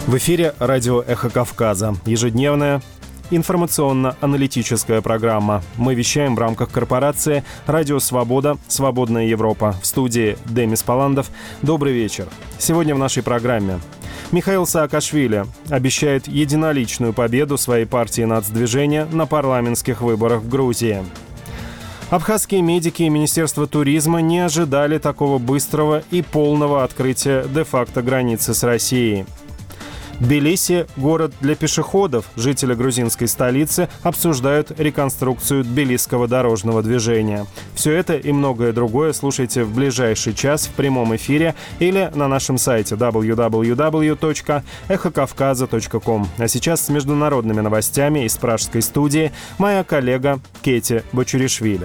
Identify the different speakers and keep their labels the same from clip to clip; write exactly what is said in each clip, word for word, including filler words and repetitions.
Speaker 1: В эфире радио «Эхо Кавказа». Ежедневная информационно-аналитическая программа. Мы вещаем в рамках корпорации «Радио Свобода. Свободная Европа». В студии Демис Паландов. Добрый вечер. Сегодня в нашей программе. Михаил Саакашвили обещает единоличную победу своей партии «Нацдвижение» на парламентских выборах в Грузии. Абхазские медики и Министерство туризма не ожидали такого быстрого и полного открытия де-факто границы с Россией. Тбилиси – город для пешеходов. Жители грузинской столицы обсуждают реконструкцию тбилисского дорожного движения. Все это и многое другое слушайте в ближайший час в прямом эфире или на нашем сайте дабл ю дабл ю дабл ю точка эхо кавказа точка ком. А сейчас с международными новостями из пражской студии моя коллега Кети Бочуришвили.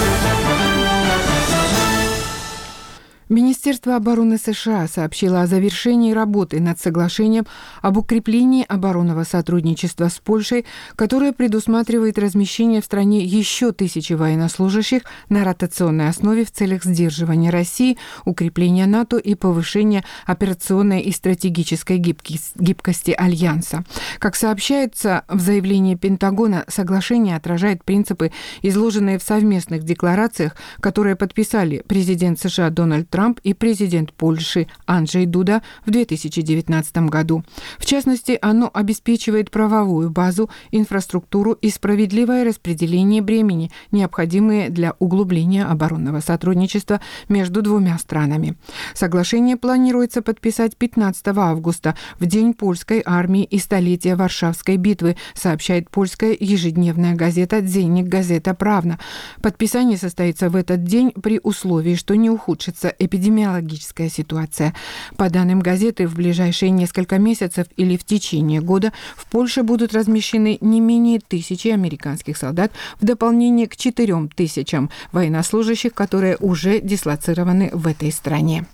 Speaker 2: Министерство обороны США сообщило о завершении работы над соглашением об укреплении оборонного сотрудничества с Польшей, которое предусматривает размещение в стране еще тысячи военнослужащих на ротационной основе в целях сдерживания России, укрепления НАТО и повышения операционной и стратегической гибкости Альянса. Как сообщается в заявлении Пентагона, соглашение отражает принципы, изложенные в совместных декларациях, которые подписали президент США Дональд Трамп и президент Польши Анджей Дуда в две тысячи девятнадцатом году. В частности, оно обеспечивает правовую базу, инфраструктуру и справедливое распределение бремени, необходимые для углубления оборонного сотрудничества между двумя странами. Соглашение планируется подписать пятнадцатого августа, в день польской армии и столетия Варшавской битвы, сообщает польская ежедневная газета «Дзенник Газета Правна». Подписание состоится в этот день при условии, что не ухудшится эпидемиологическая ситуация. По данным газеты, в ближайшие несколько месяцев или в течение года в Польше будут размещены не менее тысячи американских солдат в дополнение к четырем тысячам военнослужащих, которые уже дислоцированы в этой стране.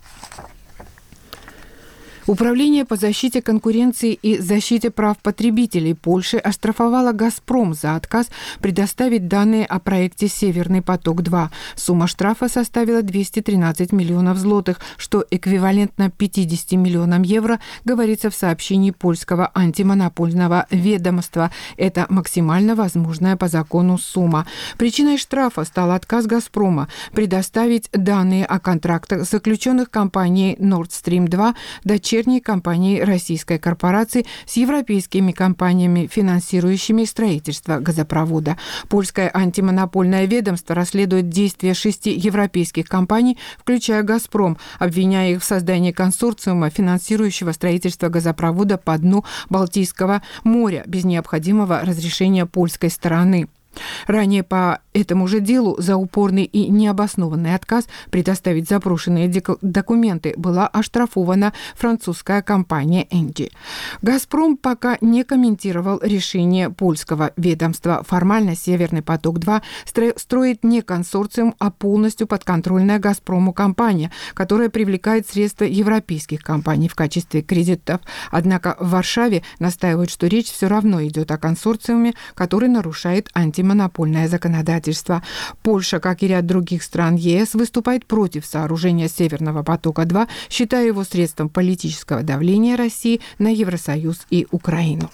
Speaker 2: Управление по защите конкуренции и защите прав потребителей Польши оштрафовало «Газпром» за отказ предоставить данные о проекте «Северный поток-два». Сумма штрафа составила двести тринадцать миллионов злотых, что эквивалентно пятьдесят миллионам евро, говорится в сообщении польского антимонопольного ведомства. Это максимально возможная по закону сумма. Причиной штрафа стал отказ «Газпрома» предоставить данные о контрактах, заключенных компанией Nord Stream два, дочерней компании российской корпорации, с европейскими компаниями, финансирующими строительство газопровода. Польское антимонопольное ведомство расследует действия шести европейских компаний, включая «Газпром», обвиняя их в создании консорциума, финансирующего строительство газопровода по дну Балтийского моря без необходимого разрешения польской стороны. Ранее по этому же делу за упорный и необоснованный отказ предоставить запрошенные документы была оштрафована французская компания «Энди». «Газпром» пока не комментировал решение польского ведомства. Формально «Северный поток-два» строит не консорциум, а полностью подконтрольная «Газпрому» компания, которая привлекает средства европейских компаний в качестве кредитов. Однако в Варшаве настаивают, что речь все равно идет о консорциуме, который нарушает антимонопольное монопольное законодательство. Польша, как и ряд других стран ЕС, выступает против сооружения «Северного потока-два», считая его средством политического давления России на Евросоюз и Украину.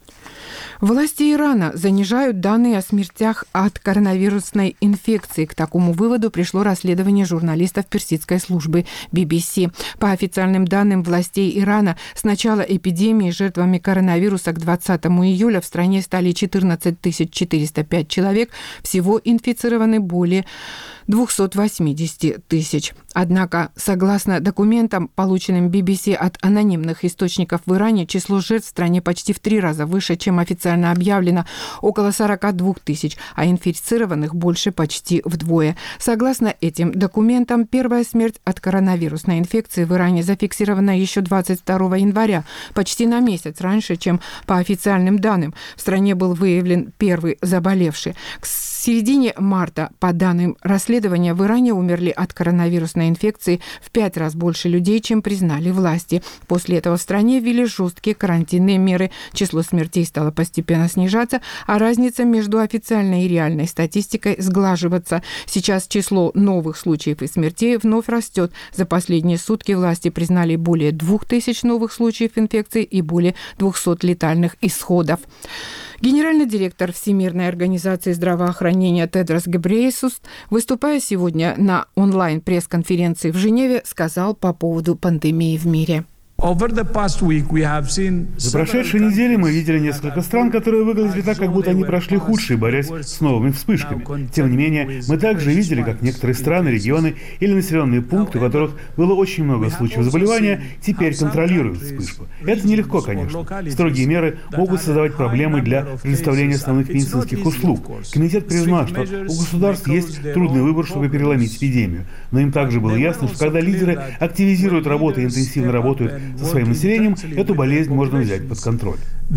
Speaker 2: Власти Ирана занижают данные о смертях от коронавирусной инфекции. К такому выводу пришло расследование журналистов персидской службы би би си. По официальным данным властей Ирана, с начала эпидемии жертвами коронавируса к двадцатому июля в стране стали четырнадцать тысяч четыреста пять человек. Всего инфицированы более двести восемьдесят тысяч. Однако, согласно документам, полученным би би си от анонимных источников в Иране, число жертв в стране почти в три раза выше, чем официально объявлено, около сорок две тысячи, а инфицированных больше почти вдвое. Согласно этим документам, первая смерть от коронавирусной инфекции в Иране зафиксирована еще двадцать второго января, почти на месяц раньше, чем по официальным данным. В стране был выявлен первый заболевший. К середине марта, по данным расследования, в Иране умерли от коронавирусной инфекции в пять раз больше людей, чем признали власти. После этого в стране ввели жесткие карантинные меры. Число смертей стало постепенно снижаться, а разница между официальной и реальной статистикой сглаживаться. Сейчас число новых случаев и смертей вновь растет. За последние сутки власти признали более двух тысяч новых случаев инфекции и более двухсот летальных исходов. Генеральный директор Всемирной организации здравоохранения Тедрос Гебрейесус, выступая сегодня на онлайн-пресс-конференции в Женеве, сказал по поводу пандемии в мире.
Speaker 3: За прошедшие недели мы видели несколько стран, которые выглядели так, как будто они прошли худшие, борясь с новыми вспышками. Тем не менее, мы также видели, как некоторые страны, регионы или населенные пункты, у которых было очень много случаев заболевания, теперь контролируют вспышку. Это нелегко, конечно. Строгие меры могут создавать проблемы для предоставления основных медицинских услуг. Комитет признал, что у государств есть трудный выбор, чтобы переломить эпидемию. Но им также было ясно, что когда лидеры активизируют работу и интенсивно работают со своим населением, эту болезнь можно взять под контроль.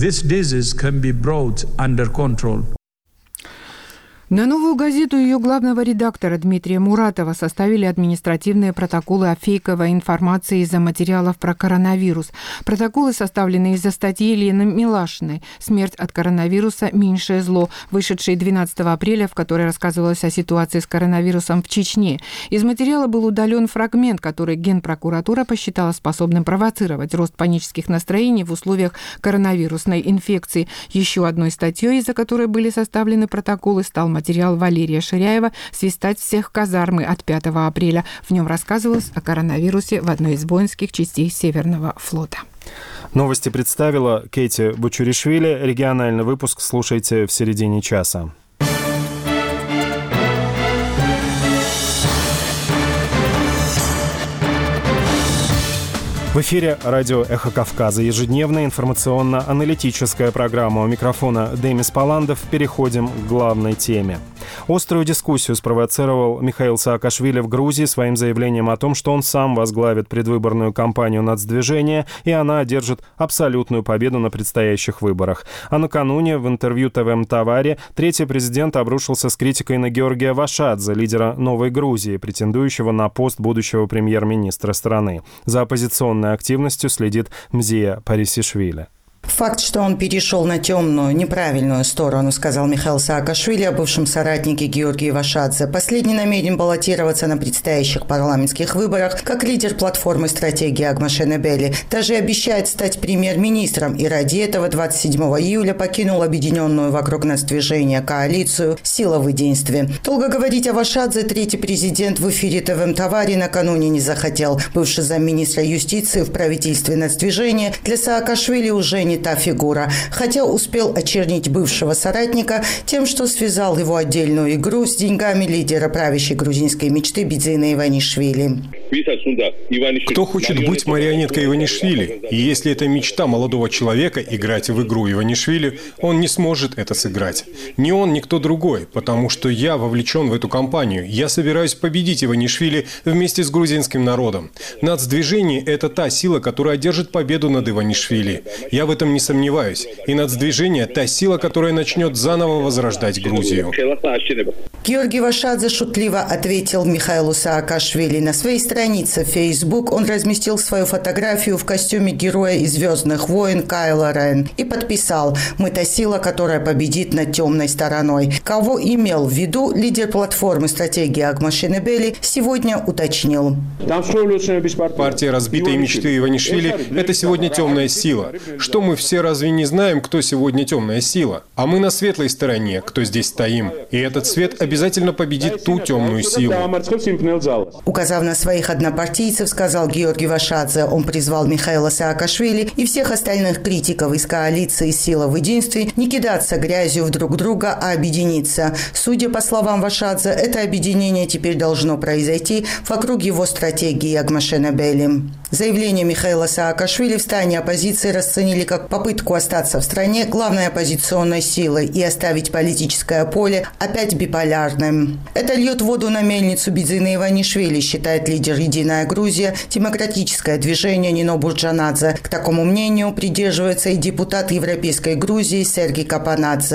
Speaker 2: На «Новую газету» и ее главного редактора Дмитрия Муратова составили административные протоколы о фейковой информации из-за материалов про коронавирус. Протоколы составлены из-за статьи Лены Милашиной «Смерть от коронавируса. Меньшее зло», вышедшей двенадцатого апреля, в которой рассказывалось о ситуации с коронавирусом в Чечне. Из материала был удален фрагмент, который Генпрокуратура посчитала способным провоцировать рост панических настроений в условиях коронавирусной инфекции. Еще одной статьей, из-за которой были составлены протоколы, стал материал Валерия Ширяева «Свистать всех в казармы» от пятого апреля. В нем рассказывалось о коронавирусе в одной из воинских частей Северного флота.
Speaker 1: Новости представила Кейти Бучуришвили. Региональный выпуск слушайте в середине часа. В эфире радио «Эхо Кавказа». Ежедневная информационно-аналитическая программа. У микрофона Демис Паландов. Переходим к главной теме. Острую дискуссию спровоцировал Михаил Саакашвили в Грузии своим заявлением о том, что он сам возглавит предвыборную кампанию нацдвижения, и она одержит абсолютную победу на предстоящих выборах. А накануне в интервью ТВ Мтавари третий президент обрушился с критикой на Георгия Вашадзе, лидера «Новой Грузии», претендующего на пост будущего премьер-министра страны. За оппозиционной активностью следит Мзия Парисишвили.
Speaker 4: Факт, что он перешел на темную, неправильную сторону, сказал Михаил Саакашвили о бывшем соратнике Георгии Вашадзе. Последний намерен баллотироваться на предстоящих парламентских выборах как лидер платформы стратегии Агмашенебели. Даже обещает стать премьер-министром, и ради этого двадцать седьмого июля покинул объединенную вокруг нацдвижения коалицию «Сила в единстве». Долго говорить о Вашадзе третий президент в эфире ТВ Мтавари накануне не захотел. Бывший замминистра юстиции в правительстве нацдвижения для Саакашвили уже не та фигура, хотя успел очернить бывшего соратника тем, что связал его отдельную игру с деньгами лидера правящей грузинской мечты Бидзина Иванишвили.
Speaker 5: Кто хочет быть марионеткой Иванишвили? И если это мечта молодого человека играть в игру Иванишвили, он не сможет это сыграть. Ни он, ни кто другой, потому что я вовлечен в эту кампанию. Я собираюсь победить Иванишвили вместе с грузинским народом. Нацдвижение – это та сила, которая одержит победу над Иванишвили. Я в этом не сомневаюсь. И нацдвижение – та сила, которая начнет заново возрождать Грузию.
Speaker 4: Георгий Вашадзе шутливо ответил Михаилу Саакашвили. На своей странице в Facebook он разместил свою фотографию в костюме героя из «Звездных войн» Кайло Рен и подписал: «Мы та сила, которая победит над темной стороной». Кого имел в виду лидер платформы стратегии Агмашенебели, сегодня уточнил.
Speaker 5: Партия разбитой мечты Иванишвили – это сегодня темная сила. Что мы все разве не знаем, кто сегодня темная сила? А мы на светлой стороне, кто здесь стоим. И этот свет обязательно победит ту темную силу.
Speaker 4: Указав на своих однопартийцев, сказал Георгий Вашадзе, он призвал Михаила Саакашвили и всех остальных критиков из коалиции «Сила в единстве» не кидаться грязью в друг друга, а объединиться. Судя по словам Вашадзе, это объединение теперь должно произойти вокруг его стратегии Агмашенебели. Заявление Михаила Саакашвили в стане оппозиции расценили как попытку остаться в стране главной оппозиционной силой и оставить политическое поле опять биполярным. Это льет воду на мельницу Бидзина Иванишвили, считает лидер «Единая Грузия», демократическое движение Нино Бурджанадзе. К такому мнению придерживается и депутат Европейской Грузии Сергей Капанадзе.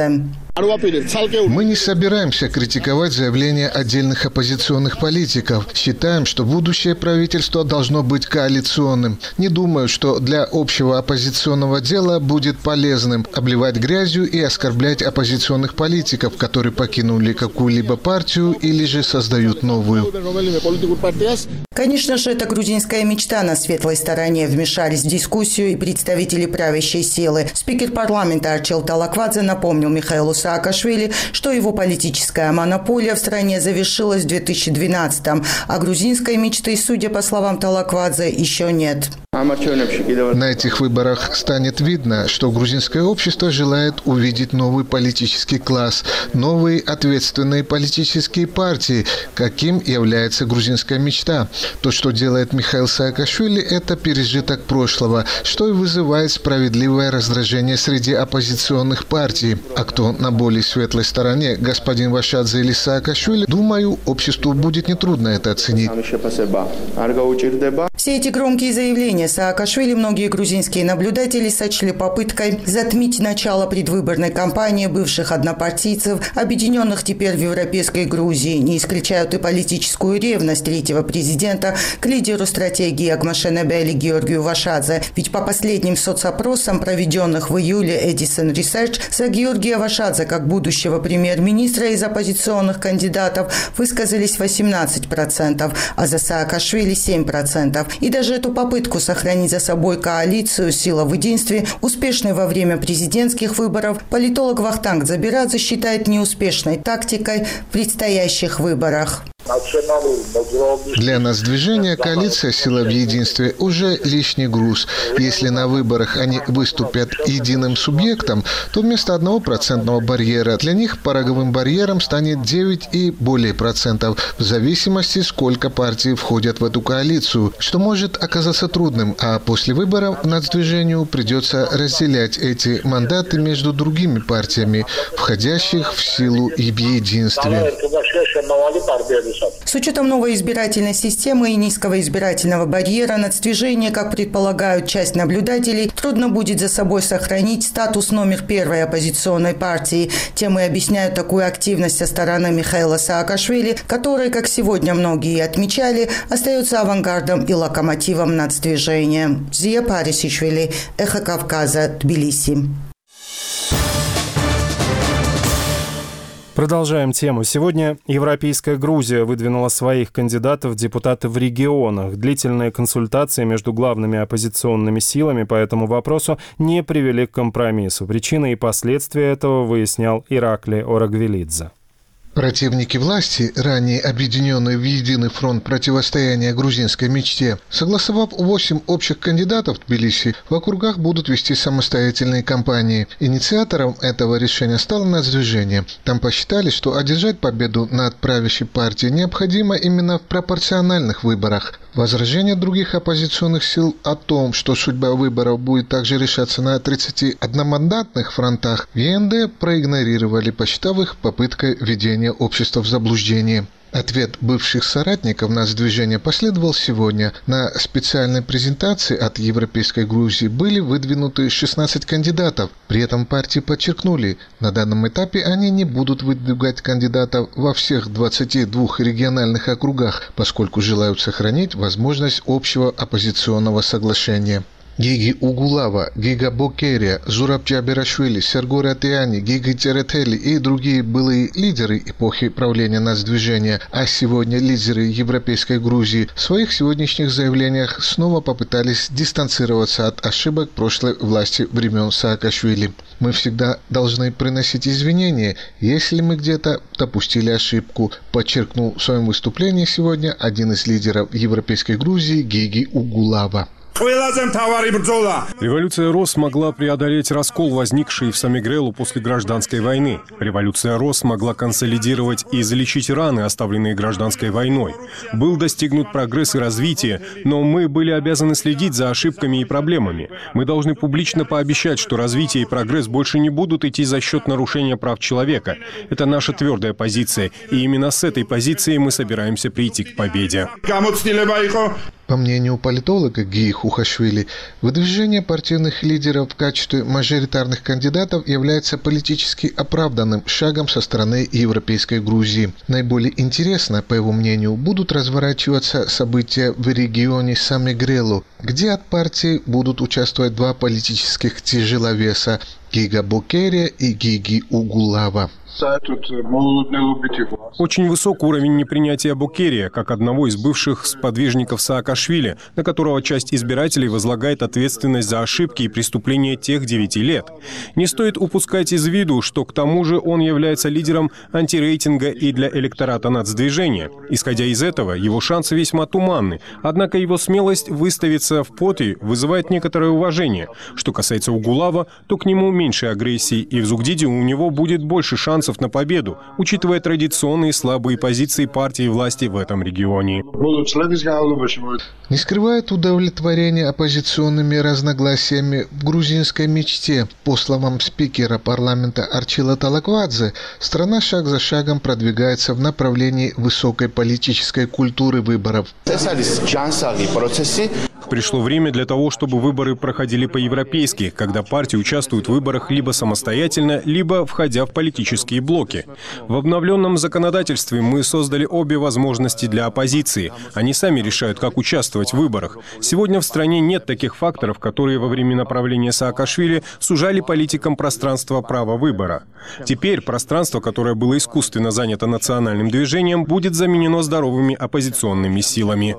Speaker 6: Мы не собираемся критиковать заявления отдельных оппозиционных политиков. Считаем, что будущее правительство должно быть коалиционным. Не думаю, что для общего оппозиционного дела будет полезным обливать грязью и оскорблять оппозиционных политиков, которые покинули какую-либо партию или же создают новую.
Speaker 4: Конечно же, это грузинская мечта на светлой стороне. Вмешались в дискуссию и представители правящей силы. Спикер парламента Арчил Талаквадзе напомнил Михаилу Саакашвили, что его политическая монополия в стране завершилась в две тысячи двенадцатом, а грузинской мечты, судя по словам Талаквадзе, еще нет.
Speaker 6: На этих выборах станет видно, что грузинское общество желает увидеть новый политический класс, новые ответственные политические партии, каким является грузинская мечта. То, что делает Михаил Саакашвили, это пережиток прошлого, что и вызывает справедливое раздражение среди оппозиционных партий. А кто на более светлой стороне, господин Вашадзе или Саакашвили, думаю, обществу будет нетрудно это оценить.
Speaker 4: Все эти громкие заявления Саакашвили многие грузинские наблюдатели сочли попыткой затмить начало предвыборной кампании бывших однопартийцев, объединенных теперь в Европейской Грузии. Не исключают и политическую ревность третьего президента к лидеру стратегии Агмашенебели Георгию Вашадзе. Ведь по последним соцопросам, проведенных в июле Edison Research, за Георгия Вашадзе как будущего премьер-министра из оппозиционных кандидатов высказались восемнадцать процентов, а за Саакашвили семь процентов. И даже эту попытку сохранить за собой коалицию «Сила в единстве», успешной во время президентских выборов, политолог Вахтанг Дзабирадзе считает неуспешной тактикой в предстоящих выборах.
Speaker 6: Для нас движение «Коалиция. Сила в единстве» уже лишний груз. Если на выборах они выступят единым субъектом, то вместо одного процентного барьера для них пороговым барьером станет девять и более процентов, в зависимости, сколько партий входят в эту коалицию, что может оказаться трудным, а после выборов нацдвижению придется разделять эти мандаты между другими партиями, входящих в силу и в единстве.
Speaker 4: С учетом новой избирательной системы и низкого избирательного барьера нацдвижение, как предполагают часть наблюдателей, трудно будет за собой сохранить статус номер первой оппозиционной партии. Тем и объясняют такую активность со стороны Михаила Саакашвили, который, как сегодня многие отмечали, остается авангардом и локомотивом нацдвижения. Зия Парисишвили, Эхо Кавказа, Тбилиси.
Speaker 1: Продолжаем тему. Сегодня Европейская Грузия выдвинула своих кандидатов в депутаты в регионах. Длительные консультации между главными оппозиционными силами по этому вопросу не привели к компромиссу. Причины и последствия этого выяснял Иракли Орагвелидзе.
Speaker 6: Противники власти, ранее объединенные в единый фронт противостояния грузинской мечте, согласовав восемь общих кандидатов в Тбилиси, в округах будут вести самостоятельные кампании. Инициатором этого решения стало нацдвижение. Там посчитали, что одержать победу над правящей партией необходимо именно в пропорциональных выборах. Возражения других оппозиционных сил о том, что судьба выборов будет также решаться на тридцати одномандатных фронтах, в е эн дэ проигнорировали, посчитав их попыткой введения общества в заблуждение. Ответ бывших соратников нацдвижения последовал сегодня. На специальной презентации от Европейской Грузии были выдвинуты шестнадцать кандидатов. При этом партии подчеркнули, на данном этапе они не будут выдвигать кандидатов во всех двадцати двух региональных округах, поскольку желают сохранить возможность общего оппозиционного соглашения. Гиги Угулава, Гига Бокерия, Зураб Джаберашвили, Сергор Атиани, Гиги Теретели и другие былые лидеры эпохи правления нацдвижения, а сегодня лидеры Европейской Грузии, в своих сегодняшних заявлениях снова попытались дистанцироваться от ошибок прошлой власти времен Саакашвили. Мы всегда должны приносить извинения, если мы где-то допустили ошибку, подчеркнул в своем выступлении сегодня один из лидеров Европейской Грузии Гиги Угулава.
Speaker 5: Революция РОС смогла преодолеть раскол, возникший в Самигрелу после гражданской войны. Революция РОС смогла консолидировать и залечить раны, оставленные гражданской войной. Был достигнут прогресс и развитие, но мы были обязаны следить за ошибками и проблемами. Мы должны публично пообещать, что развитие и прогресс больше не будут идти за счет нарушения прав человека. Это наша твердая позиция, и именно с этой позиции мы собираемся прийти к победе.
Speaker 6: По мнению политолога Гии Хухашвили, выдвижение партийных лидеров в качестве мажоритарных кандидатов является политически оправданным шагом со стороны европейской Грузии. Наиболее интересно, по его мнению, будут разворачиваться события в регионе Самигрелу, где от партии будут участвовать два политических тяжеловеса – Гига Бокерия и Гиги Угулава.
Speaker 5: Очень высок уровень непринятия Бокерия, как одного из бывших сподвижников Саакашвили, на которого часть избирателей возлагает ответственность за ошибки и преступления тех девяти лет. Не стоит упускать из виду, что к тому же он является лидером антирейтинга и для электората нацдвижения. Исходя из этого, его шансы весьма туманны, однако его смелость выставиться в поте вызывает некоторое уважение. Что касается Угулава, то к нему меньше агрессии, и в Зугдиде у него будет больше шансов на победу, учитывая традиционные слабые позиции партии власти в этом регионе.
Speaker 6: Не скрывает удовлетворение оппозиционными разногласиями в грузинской мечте. По словам спикера парламента Арчила Талаквадзе, страна шаг за шагом продвигается в направлении высокой политической культуры выборов.
Speaker 5: Пришло время для того, чтобы выборы проходили по-европейски, когда партии участвуют в выборах либо самостоятельно, либо входя в политические блоки. В обновленном законодательстве мы создали обе возможности для оппозиции. Они сами решают, как участвовать в выборах. Сегодня в стране нет таких факторов, которые во времена правления Саакашвили сужали политикам пространство права выбора. Теперь пространство, которое было искусственно занято национальным движением, будет заменено здоровыми оппозиционными силами.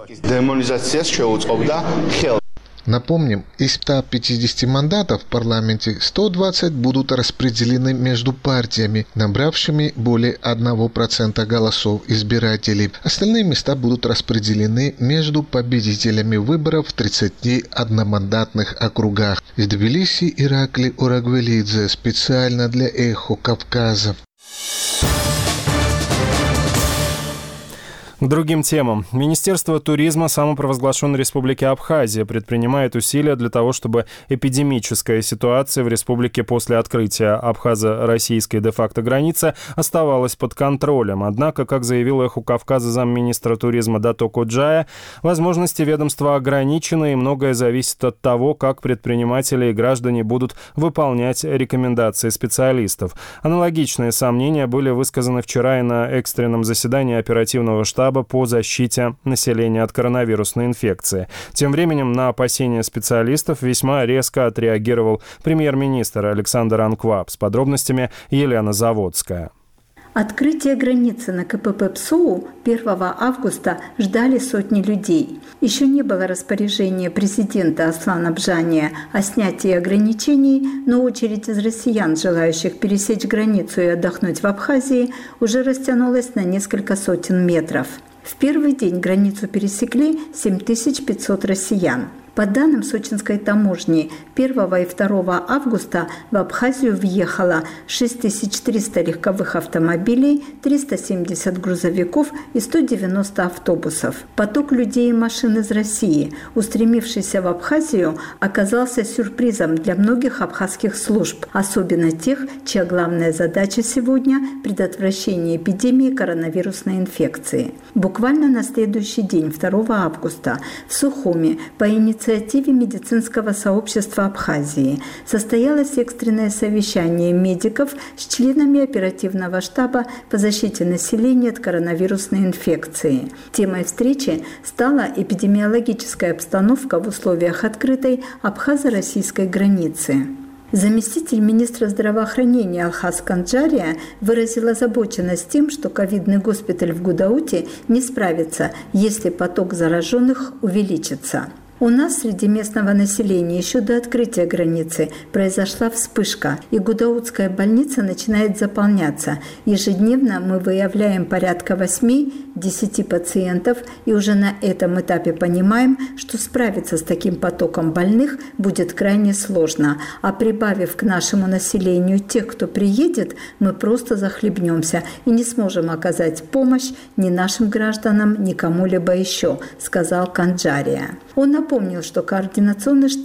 Speaker 6: Напомним, из ста пятидесяти мандатов в парламенте сто двадцать будут распределены между партиями, набравшими более одного процента голосов избирателей. Остальные места будут распределены между победителями выборов в тридцати одномандатных округах. Из Тбилиси Иракли Урагвелидзе специально для «Эхо Кавказа».
Speaker 1: К другим темам. Министерство туризма самопровозглашенной Республики Абхазия предпринимает усилия для того, чтобы эпидемическая ситуация в республике после открытия абхазо-российской де-факто границы оставалась под контролем. Однако, как заявил «Эхо Кавказа» замминистра туризма Дато Коджая, возможности ведомства ограничены, и многое зависит от того, как предприниматели и граждане будут выполнять рекомендации специалистов. Аналогичные сомнения были высказаны вчера и на экстренном заседании оперативного штаба по защите населения от коронавирусной инфекции. Тем временем на опасения специалистов весьма резко отреагировал премьер-министр Александр Анкваб. С подробностями Елена Заводская.
Speaker 7: Открытие границы на ка пэ пэ ПСОУ первого августа ждали сотни людей. Еще не было распоряжения президента Аслана Бжания о снятии ограничений, но очередь из россиян, желающих пересечь границу и отдохнуть в Абхазии, уже растянулась на несколько сотен метров. В первый день границу пересекли семь тысяч пятьсот россиян. По данным сочинской таможни, первого и второго августа в Абхазию въехало шесть тысяч триста легковых автомобилей, триста семьдесят грузовиков и сто девяносто автобусов. Поток людей и машин из России, устремившийся в Абхазию, оказался сюрпризом для многих абхазских служб, особенно тех, чья главная задача сегодня – предотвращение эпидемии коронавирусной инфекции. Буквально на следующий день, второго августа, в Сухуми по инициативе инициативе медицинского сообщества Абхазии состоялось экстренное совещание медиков с членами оперативного штаба по защите населения от коронавирусной инфекции. Темой встречи стала эпидемиологическая обстановка в условиях открытой абхазо-российской границы. Заместитель министра здравоохранения Алхаз Канджария выразил озабоченность тем, что ковидный госпиталь в Гудауте не справится, если поток зараженных увеличится. У нас среди местного населения еще до открытия границы произошла вспышка, и Гудаутская больница начинает заполняться. Ежедневно мы выявляем порядка восьми-десяти пациентов, и уже на этом этапе понимаем, что справиться с таким потоком больных будет крайне сложно. А прибавив к нашему населению тех, кто приедет, мы просто захлебнемся и не сможем оказать помощь ни нашим гражданам, ни кому-либо еще, сказал Канджария. Он напомнил, что Координационный штаб по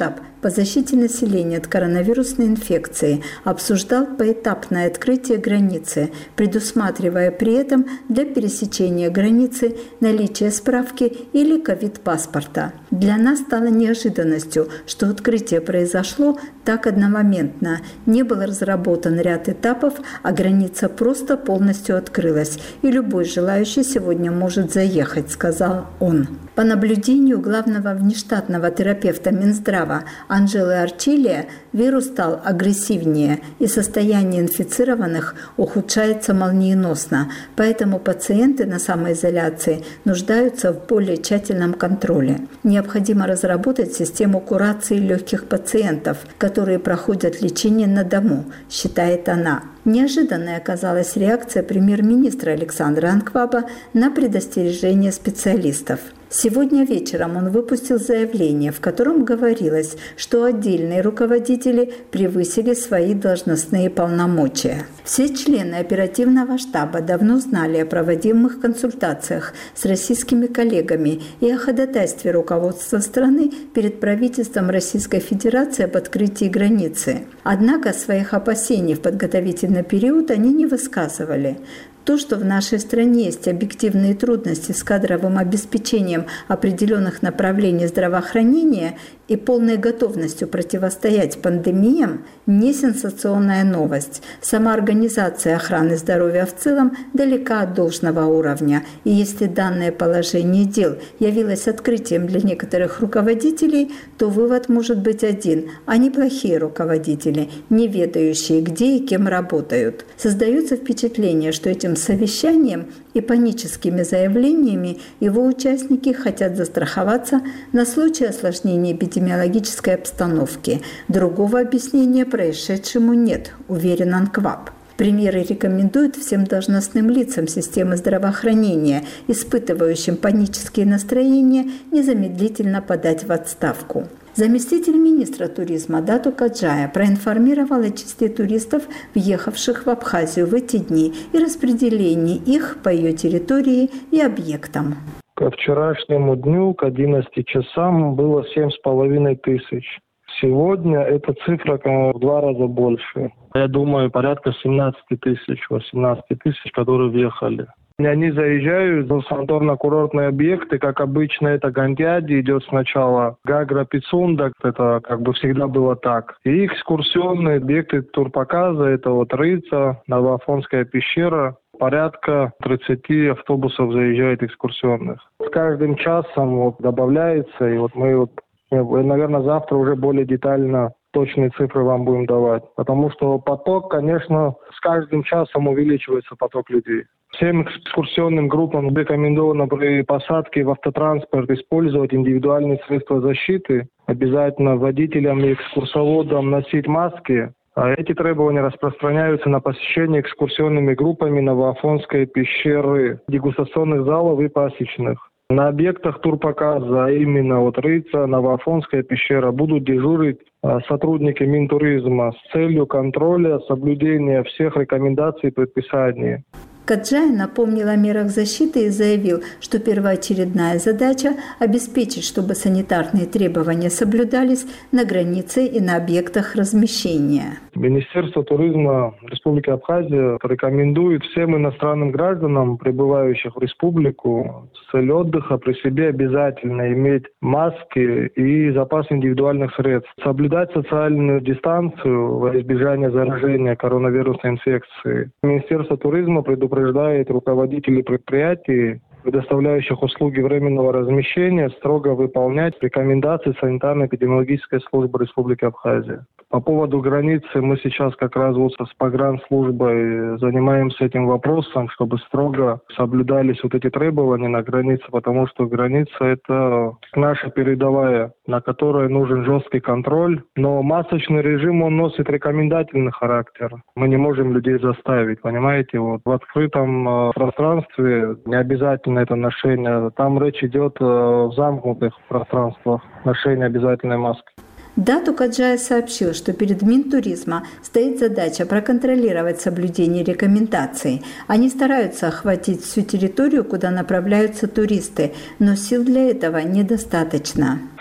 Speaker 7: по защите населения от коронавирусной инфекции обсуждал поэтапное открытие границы, предусматривая при этом для пересечения границы наличие справки или ковид-паспорта. Для нас стало неожиданностью, что открытие произошло так одномоментно. Не был разработан ряд этапов, а граница просто полностью открылась, и любой желающий сегодня может заехать, сказал он. По наблюдению главного внештатного терапевта Минздрава Анжелы Арчилия, вирус стал агрессивнее, и состояние инфицированных ухудшается молниеносно, поэтому пациенты на самоизоляции нуждаются в более тщательном контроле. Необходимо разработать систему курации легких пациентов, которые проходят лечение на дому, считает она. Неожиданной оказалась реакция премьер-министра Александра Анкваба на предостережение специалистов. Сегодня вечером он выпустил заявление, в котором говорилось, что отдельные руководители превысили свои должностные полномочия. Все члены оперативного штаба давно знали о проводимых консультациях с российскими коллегами и о ходатайстве руководства страны перед правительством Российской Федерации об открытии границы. Однако своих опасений в подготовительный период они не высказывали. То, что в нашей стране есть объективные трудности с кадровым обеспечением определенных направлений здравоохранения и полной готовностью противостоять пандемиям, не сенсационная новость. Сама организация охраны здоровья в целом далека от должного уровня. И если данное положение дел явилось открытием для некоторых руководителей, то вывод может быть один – они плохие руководители, не ведающие, где и кем работают. Создается впечатление, что этим совещанием и паническими заявлениями его участники хотят застраховаться на случай осложнения эпидемиологической обстановки. Другого объяснения происшедшему нет, уверен Анкваб. Премьеры рекомендуют всем должностным лицам системы здравоохранения, испытывающим панические настроения, незамедлительно подать в отставку. Заместитель министра туризма Дату Каджая проинформировал о числе туристов, въехавших в Абхазию в эти дни, и распределении их по ее территории и объектам.
Speaker 8: Ко вчерашнему дню, к одиннадцати часам, было семь с половиной тысяч. Сегодня эта цифра в два раза больше. Я думаю, порядка семнадцать тысяч, восемнадцать тысяч, которые въехали. Они заезжают в санаторно-курортные объекты, как обычно это Гандиади идет сначала, Гагра, Пицунда, это как бы всегда было так. И экскурсионные объекты турпоказа, это вот Рыца, Новоафонская пещера, порядка тридцати автобусов заезжает экскурсионных. С каждым часом вот добавляется, и вот мы вот, наверное, завтра уже более детально точные цифры вам будем давать. Потому что поток, конечно, с каждым часом увеличивается поток людей. Всем экскурсионным группам рекомендовано при посадке в автотранспорт использовать индивидуальные средства защиты. Обязательно водителям и экскурсоводам носить маски. А эти требования распространяются на посещение экскурсионными группами Новоафонской пещеры, дегустационных залов и пасечных. На объектах турпоказа, а именно вот Рыца, Новоафонская пещера, будут дежурить сотрудники Минтуризма с целью контроля соблюдения всех рекомендаций и предписаний.
Speaker 7: Каджай напомнил о мерах защиты и заявил, что первоочередная задача – обеспечить, чтобы санитарные требования соблюдались на границе и на объектах размещения.
Speaker 8: Министерство туризма Республики Абхазия рекомендует всем иностранным гражданам, прибывающих в республику, с целью отдыха при себе обязательно иметь маски и запас индивидуальных средств, соблюдать социальную дистанцию во избежание заражения коронавирусной инфекцией. Министерство туризма предупреждает предупреждает руководителей предприятий, предоставляющих услуги временного размещения, строго выполнять рекомендации санитарно-эпидемиологической службы Республики Абхазия. По поводу границы мы сейчас как раз вот с погранслужбой занимаемся этим вопросом, чтобы строго соблюдались вот эти требования на границе, потому что граница – это наша передовая, на которой нужен жесткий контроль. Но масочный режим, он носит рекомендательный характер. Мы не можем людей заставить, понимаете? Вот в открытом пространстве не обязательно это ношение. Там речь идет в замкнутых пространствах ношение обязательной маски.
Speaker 7: Дату Каджая сообщил, что перед Минтуризма стоит задача проконтролировать соблюдение рекомендаций. Они стараются охватить всю территорию, куда направляются туристы, но сил для этого недостаточно.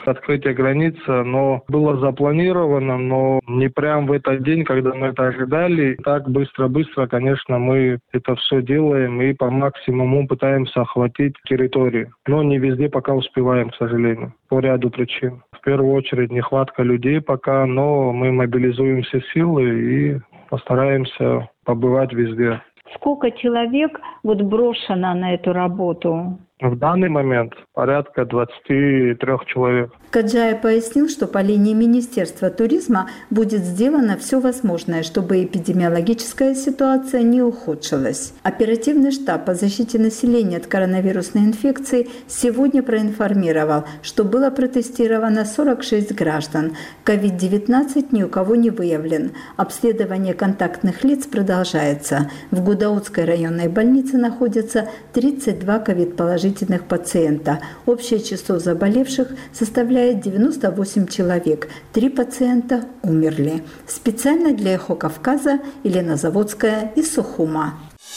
Speaker 8: открытие границы, но было запланировано, но не прям в этот день, когда мы это ожидали. Так быстро-быстро, конечно, мы это все делаем и по максимуму пытаемся охватить территорию. Но не везде пока успеваем, к сожалению, по ряду причин. В первую очередь нехватка людей пока, но мы мобилизуем все силы и постараемся побывать везде.
Speaker 9: Сколько человек вот брошено на эту работу?
Speaker 8: В данный момент порядка двадцати трёх человек.
Speaker 7: Каджая пояснил, что по линии Министерства туризма будет сделано все возможное, чтобы эпидемиологическая ситуация не ухудшилась. Оперативный штаб по защите населения от коронавирусной инфекции сегодня проинформировал, что было протестировано сорок шесть граждан. ковид девятнадцать ни у кого не выявлен. Обследование контактных лиц продолжается. В Гудаутской районной больнице находятся тридцать два ковид-положительных пациента. Общее число заболевших составляет девяносто восемь человек. Три пациента умерли. Специально для «Эхо Кавказа» Елена Заводская из Сухума.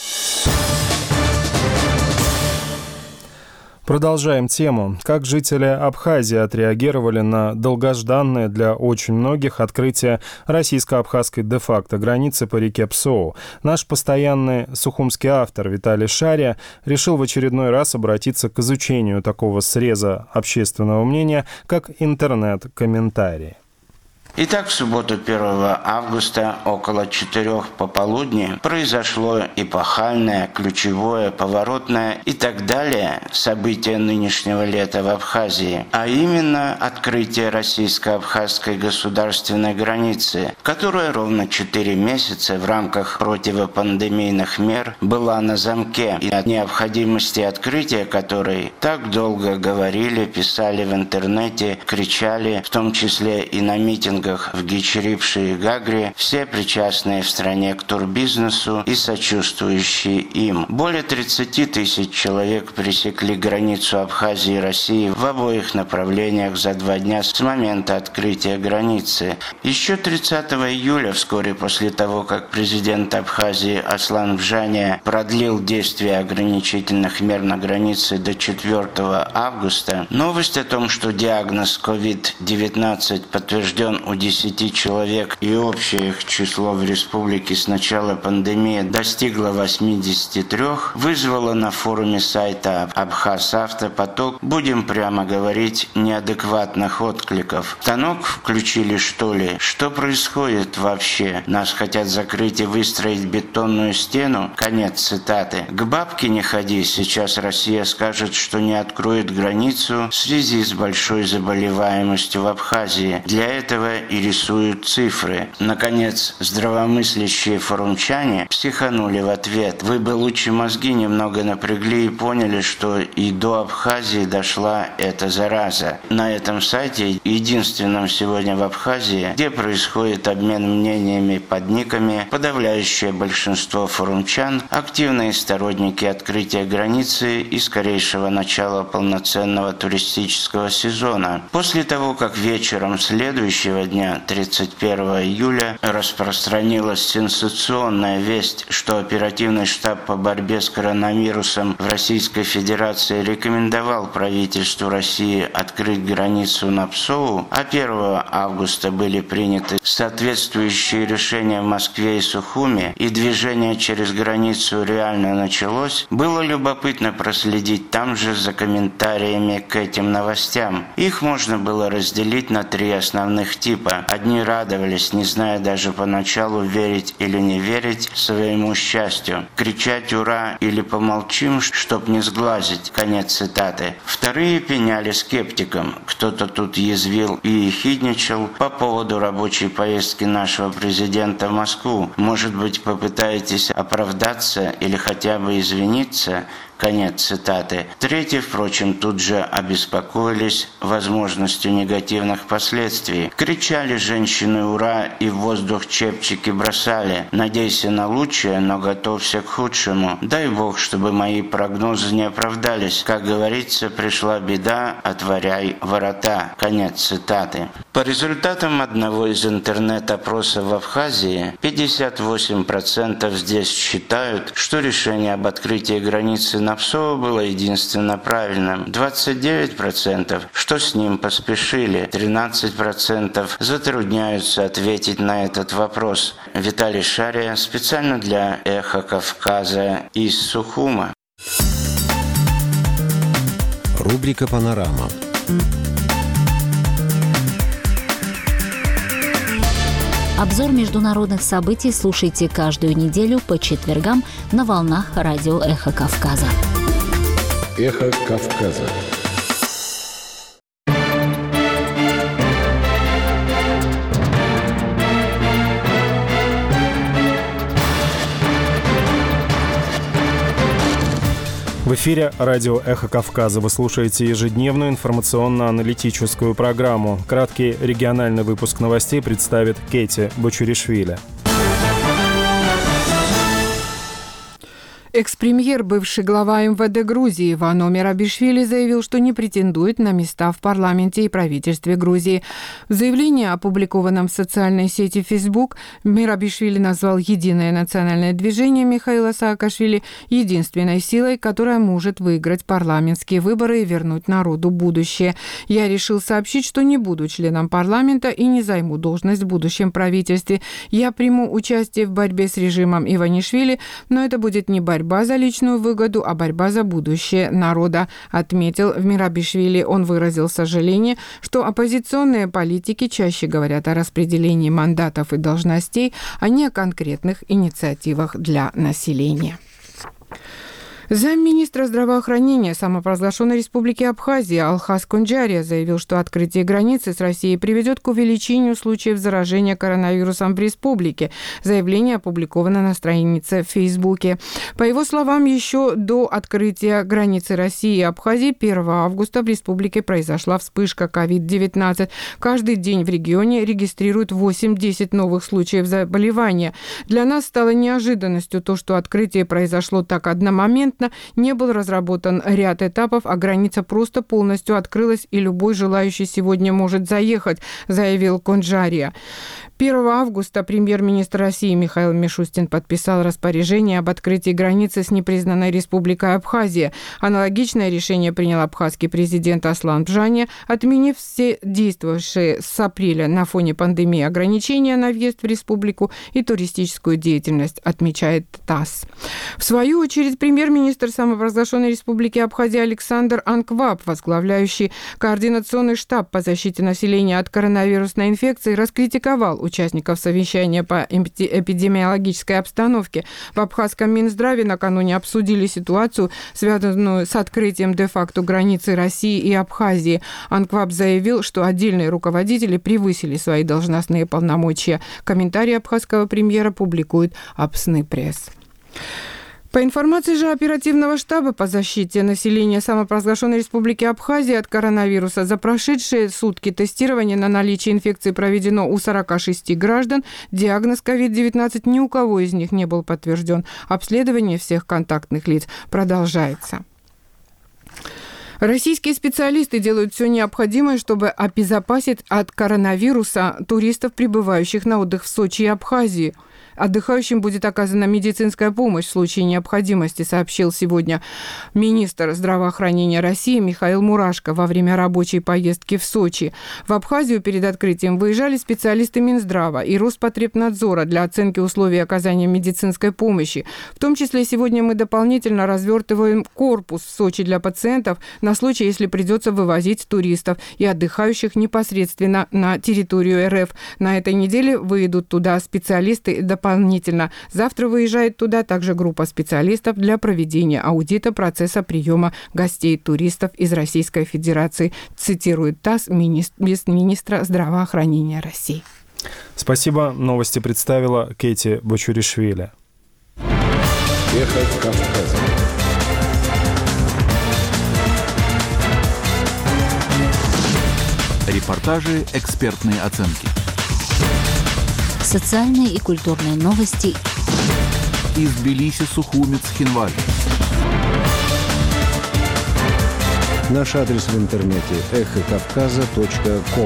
Speaker 1: Продолжаем тему. Как жители Абхазии отреагировали на долгожданное для очень многих открытие российско-абхазской де-факто границы по реке Псоу? Наш постоянный сухумский автор Виталий Шария решил в очередной раз обратиться к изучению такого среза общественного мнения, как интернет-комментарии.
Speaker 10: Итак, в субботу первого августа около четырех пополудни произошло эпохальное, ключевое, поворотное и так далее событие нынешнего лета в Абхазии, а именно открытие российско-абхазской государственной границы, которая ровно четыре месяца в рамках противопандемийных мер была на замке, и о необходимости открытия которой так долго говорили, писали в интернете, кричали, в том числе и на митингах в Гичерипше и Гагре, все причастные в стране к турбизнесу и сочувствующие им. Более тридцати тысяч человек пересекли границу Абхазии и России в обоих направлениях за два дня с момента открытия границы. Еще тридцатого июля, вскоре после того, как президент Абхазии Аслан Бжания продлил действие ограничительных мер на границе до четвёртого августа, новость о том, что диагноз ковид девятнадцать подтвержден у десяти человек и общее их число в республике с начала пандемии достигло восьмидесяти трёх, вызвало на форуме сайта Абхаз-Авто поток, будем прямо говорить, неадекватных откликов. Танок включили, что ли? Что происходит вообще? Нас хотят закрыть и выстроить бетонную стену? Конец цитаты. К бабке не ходи, сейчас Россия скажет, что не откроет границу в связи с большой заболеваемостью в Абхазии. Для этого и рисуют цифры. Наконец, здравомыслящие форумчане психанули в ответ. Вы бы лучше мозги немного напрягли и поняли, что и до Абхазии дошла эта зараза. На этом сайте, единственном сегодня в Абхазии, где происходит обмен мнениями под никами, подавляющее большинство форумчан – активные сторонники открытия границы и скорейшего начала полноценного туристического сезона. После того, как вечером следующего дня, тридцать первого июля, распространилась сенсационная весть, что оперативный штаб по борьбе с коронавирусом в Российской Федерации рекомендовал правительству России открыть границу на Псоу, а первого августа были приняты соответствующие решения в Москве и Сухуми, и движение через границу реально началось, было любопытно проследить там же за комментариями к этим новостям. Их можно было разделить на три основных типа. Одни радовались, не зная даже поначалу, верить или не верить своему счастью. Кричать «Ура!» или «Помолчим, чтоб не сглазить». Конец цитаты. Вторые пеняли скептикам. Кто-то тут язвил и ехидничал по поводу рабочей поездки нашего президента в Москву. Может быть, попытаетесь оправдаться или хотя бы извиниться? Конец цитаты. Третьи, впрочем, тут же обеспокоились возможностью негативных последствий. Кричали женщины «Ура!» и в воздух чепчики бросали. «Надейся на лучшее, но готовься к худшему. Дай Бог, чтобы мои прогнозы не оправдались. Как говорится, пришла беда, отворяй ворота». Конец цитаты. По результатам одного из интернет-опросов в Абхазии, пятьдесят восемь процентов здесь считают, что решение об открытии границы на Напсова было единственно правильным. двадцать девять процентов, что с ним поспешили. тринадцать процентов затрудняются ответить на этот вопрос. Виталий Шария специально для «Эхо Кавказа» из Сухума.
Speaker 11: Рубрика «Панорама».
Speaker 12: Обзор международных событий слушайте каждую неделю по четвергам на волнах радио «Эхо Кавказа».
Speaker 11: «Эхо Кавказа».
Speaker 1: В эфире радио «Эхо Кавказа». Вы слушаете ежедневную информационно-аналитическую программу. Краткий региональный выпуск новостей представит Кейти Бочуришвили.
Speaker 2: Экс-премьер, бывший глава эм вэ дэ Грузии Вано Мерабишвили заявил, что не претендует на места в парламенте и правительстве Грузии. В заявлении, опубликованном в социальной сети Facebook, Мерабишвили назвал Единое национальное движение Михаила Саакашвили единственной силой, которая может выиграть парламентские выборы и вернуть народу будущее. «Я решил сообщить, что не буду членом парламента и не займу должность в будущем правительстве. Я приму участие в борьбе с режимом Иванишвили, но это будет не борьба борьба за личную выгоду, а борьба за будущее народа», отметил Мерабишвили. Он выразил сожаление, что оппозиционные политики чаще говорят о распределении мандатов и должностей, а не о конкретных инициативах для населения. Замминистра здравоохранения самопровозглашенной республики Абхазия Алхаз Конджария заявил, что открытие границы с Россией приведет к увеличению случаев заражения коронавирусом в республике. Заявление опубликовано на странице в Фейсбуке. По его словам, еще до открытия границы России и Абхазии первого августа в республике произошла вспышка ковид девятнадцать. Каждый день в регионе регистрируют восемь-десять новых случаев заболевания. Для нас стало неожиданностью то, что открытие произошло так одномоментно. Не был разработан ряд этапов, а граница просто полностью открылась, и любой желающий сегодня может заехать, заявил Конджария. первого августа премьер-министр России Михаил Мишустин подписал распоряжение об открытии границы с непризнанной республикой Абхазия. Аналогичное решение принял абхазский президент Аслан Бжания, отменив все действовавшие с апреля на фоне пандемии ограничения на въезд в республику и туристическую деятельность, отмечает ТАСС. В свою очередь, премьер-министр самопровозглашенной республики Абхазия Александр Анкваб, возглавляющий координационный штаб по защите населения от коронавирусной инфекции, раскритиковал участников совещания по эпидемиологической обстановке. В абхазском Минздраве накануне обсудили ситуацию, связанную с открытием де-факто границы России и Абхазии. Анкваб заявил, что отдельные руководители превысили свои должностные полномочия. Комментарий абхазского премьера публикует Апсны пресс. По информации же оперативного штаба по защите населения самопровозглашенной республики Абхазия от коронавируса, за прошедшие сутки тестирование на наличие инфекции проведено у сорока шести граждан. Диагноз ковид девятнадцать ни у кого из них не был подтвержден. Обследование всех контактных лиц продолжается. Российские специалисты делают все необходимое, чтобы обезопасить от коронавируса туристов, прибывающих на отдых в Сочи и Абхазии. Отдыхающим будет оказана медицинская помощь в случае необходимости, сообщил сегодня министр здравоохранения России Михаил Мурашко во время рабочей поездки в Сочи. В Абхазию перед открытием выезжали специалисты Минздрава и Роспотребнадзора для оценки условий оказания медицинской помощи. В том числе сегодня мы дополнительно развертываем корпус в Сочи для пациентов на случай, если придется вывозить туристов и отдыхающих непосредственно на территорию эр эф. На этой неделе выйдут туда специалисты дополнительно. Дополнительно. Завтра выезжает туда также группа специалистов для проведения аудита процесса приема гостей-туристов из Российской Федерации, цитирует ТАСС министра здравоохранения России.
Speaker 1: Спасибо. Новости представила Кейти Бочуришвили.
Speaker 11: Эхо Кавказа.
Speaker 13: Репортажи, экспертные оценки.
Speaker 12: Социальные и культурные новости
Speaker 13: из Тбилиси, Сухуми, Цхинвали.
Speaker 11: Наш адрес в интернете эхо кавказа точка ком.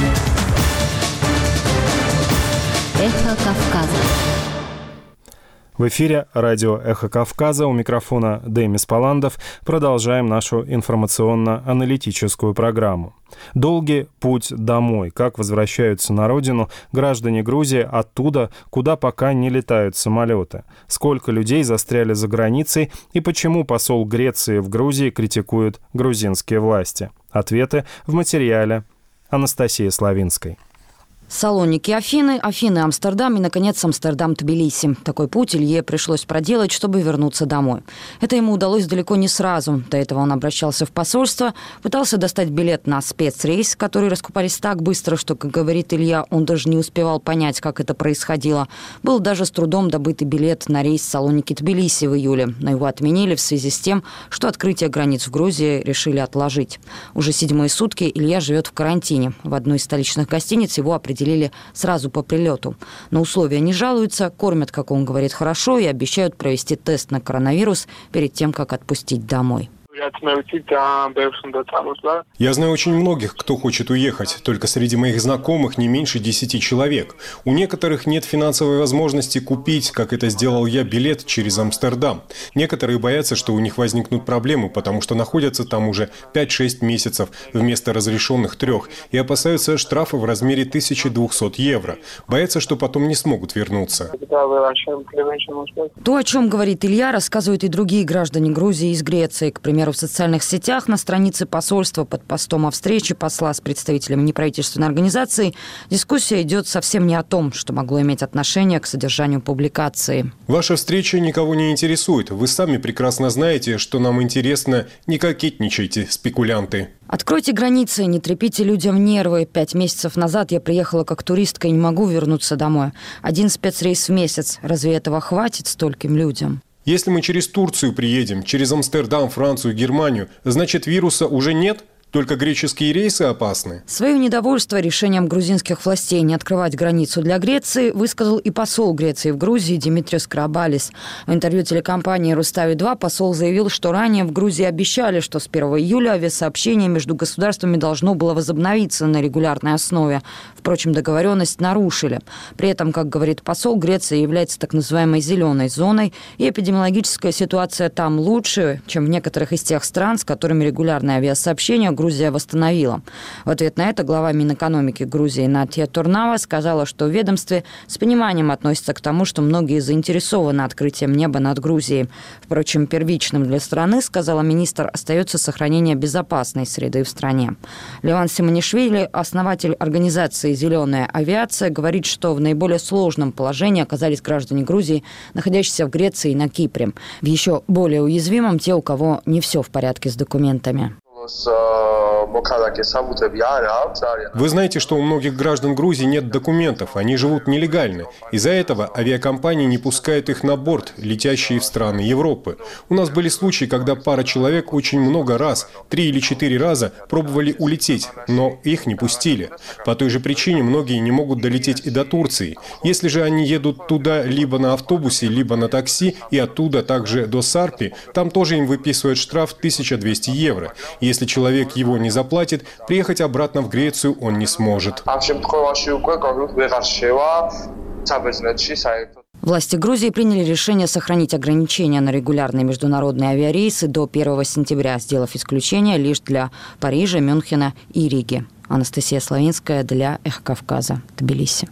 Speaker 12: Эхо Кавказа.
Speaker 1: В эфире радио «Эхо Кавказа», у микрофона Демис Паландов. Продолжаем нашу информационно-аналитическую программу. Долгий путь домой. Как возвращаются на родину граждане Грузии оттуда, куда пока не летают самолеты? Сколько людей застряли за границей и почему посол Греции в Грузии критикует грузинские власти? Ответы в материале Анастасии Славинской.
Speaker 14: Салоники Афины, Афины Амстердам и, наконец, Амстердам Тбилиси. Такой путь Илье пришлось проделать, чтобы вернуться домой. Это ему удалось далеко не сразу. До этого он обращался в посольство, пытался достать билет на спецрейс, которые раскупались так быстро, что, как говорит Илья, он даже не успевал понять, как это происходило. Был даже с трудом добытый билет на рейс Салоники-Тбилиси в июле, но его отменили в связи с тем, что открытие границ в Грузии решили отложить. Уже седьмые сутки Илья живет в карантине. В одной из столичных гостиниц его определили сразу по прилету. На условия не жалуются, кормят, как он говорит, хорошо и обещают провести тест на коронавирус перед тем, как отпустить домой.
Speaker 5: Я знаю очень многих, кто хочет уехать. Только среди моих знакомых не меньше десяти человек. У некоторых нет финансовой возможности купить, как это сделал я, билет через Амстердам. Некоторые боятся, что у них возникнут проблемы, потому что находятся там уже пять-шесть месяцев вместо разрешенных трех и опасаются штрафа в размере тысяча двести евро. Боятся, что потом не смогут вернуться.
Speaker 14: То, о чем говорит Илья, рассказывают и другие граждане Грузии из Греции. К примеру, в социальных сетях на странице посольства под постом о встрече посла с представителями неправительственной организации дискуссия идет совсем не о том, что могло иметь отношение к содержанию публикации.
Speaker 5: Ваша встреча никого не интересует. Вы сами прекрасно знаете, что нам интересно. Не кокетничайте, спекулянты.
Speaker 14: Откройте границы, не трепите людям нервы. Пять месяцев назад я приехала как туристка и не могу вернуться домой. Один спецрейс в месяц. Разве этого хватит стольким людям?
Speaker 5: Если мы через Турцию приедем, через Амстердам, Францию, Германию, значит, вируса уже нет? Только греческие рейсы опасны?
Speaker 14: Свое недовольство решением грузинских властей не открывать границу для Греции высказал и посол Греции в Грузии Димитриос Крабалис. В интервью телекомпании «Рустави-два» посол заявил, что ранее в Грузии обещали, что с первого июля авиасообщение между государствами должно было возобновиться на регулярной основе. Впрочем, договоренность нарушили. При этом, как говорит посол, Греция является так называемой «зеленой зоной», и эпидемиологическая ситуация там лучше, чем в некоторых из тех стран, с которыми регулярное авиасообщение Грузия восстановила. В ответ на это глава Минэкономики Грузии Натья Турнава сказала, что в ведомстве с пониманием относятся к тому, что многие заинтересованы открытием неба над Грузией. Впрочем, первичным для страны, сказала министр, остается сохранение безопасной среды в стране. Леван Симонишвили, основатель организации «Зеленая авиация», говорит, что в наиболее сложном положении оказались граждане Грузии, находящиеся в Греции и на Кипре. В еще более уязвимом те, у кого не все в порядке с документами.
Speaker 5: Вы знаете, что у многих граждан Грузии нет документов, они живут нелегально. Из-за этого авиакомпании не пускают их на борт, летящие в страны Европы. У нас были случаи, когда пара человек очень много раз, три или четыре раза, пробовали улететь, но их не пустили. По той же причине многие не могут долететь и до Турции. Если же они едут туда либо на автобусе, либо на такси, и оттуда также до Сарпи, там тоже им выписывают штраф тысяча двести евро. Если человек его не заплатит, приехать обратно в Грецию он не сможет.
Speaker 14: Власти Грузии приняли решение сохранить ограничения на регулярные международные авиарейсы до первого сентября, сделав исключение лишь для Парижа, Мюнхена и Риги. Анастасия Славинская для «Эхо Кавказа», Тбилиси.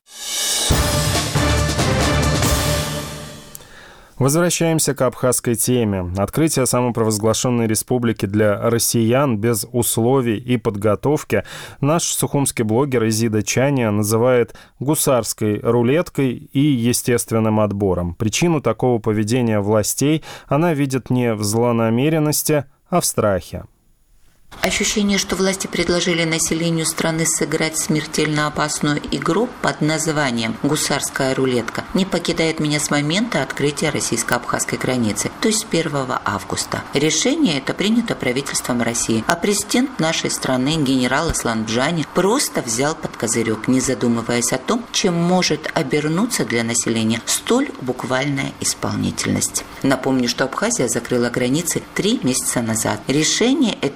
Speaker 1: Возвращаемся к абхазской теме. Открытие самопровозглашенной республики для россиян без условий и подготовки наш сухумский блогер Изида Чаня называет гусарской рулеткой и естественным отбором. Причину такого поведения властей она видит не в злонамеренности, а в страхе.
Speaker 15: Ощущение, что власти предложили населению страны сыграть смертельно опасную игру под названием «Гусарская рулетка» не покидает меня с момента открытия российско-абхазской границы, то есть с первого августа. Решение это принято правительством России, а президент нашей страны генерал Аслан Бжани просто взял под козырек, не задумываясь о том, чем может обернуться для населения столь буквальная исполнительность. Напомню, что Абхазия закрыла границы три месяца назад. Решение это принял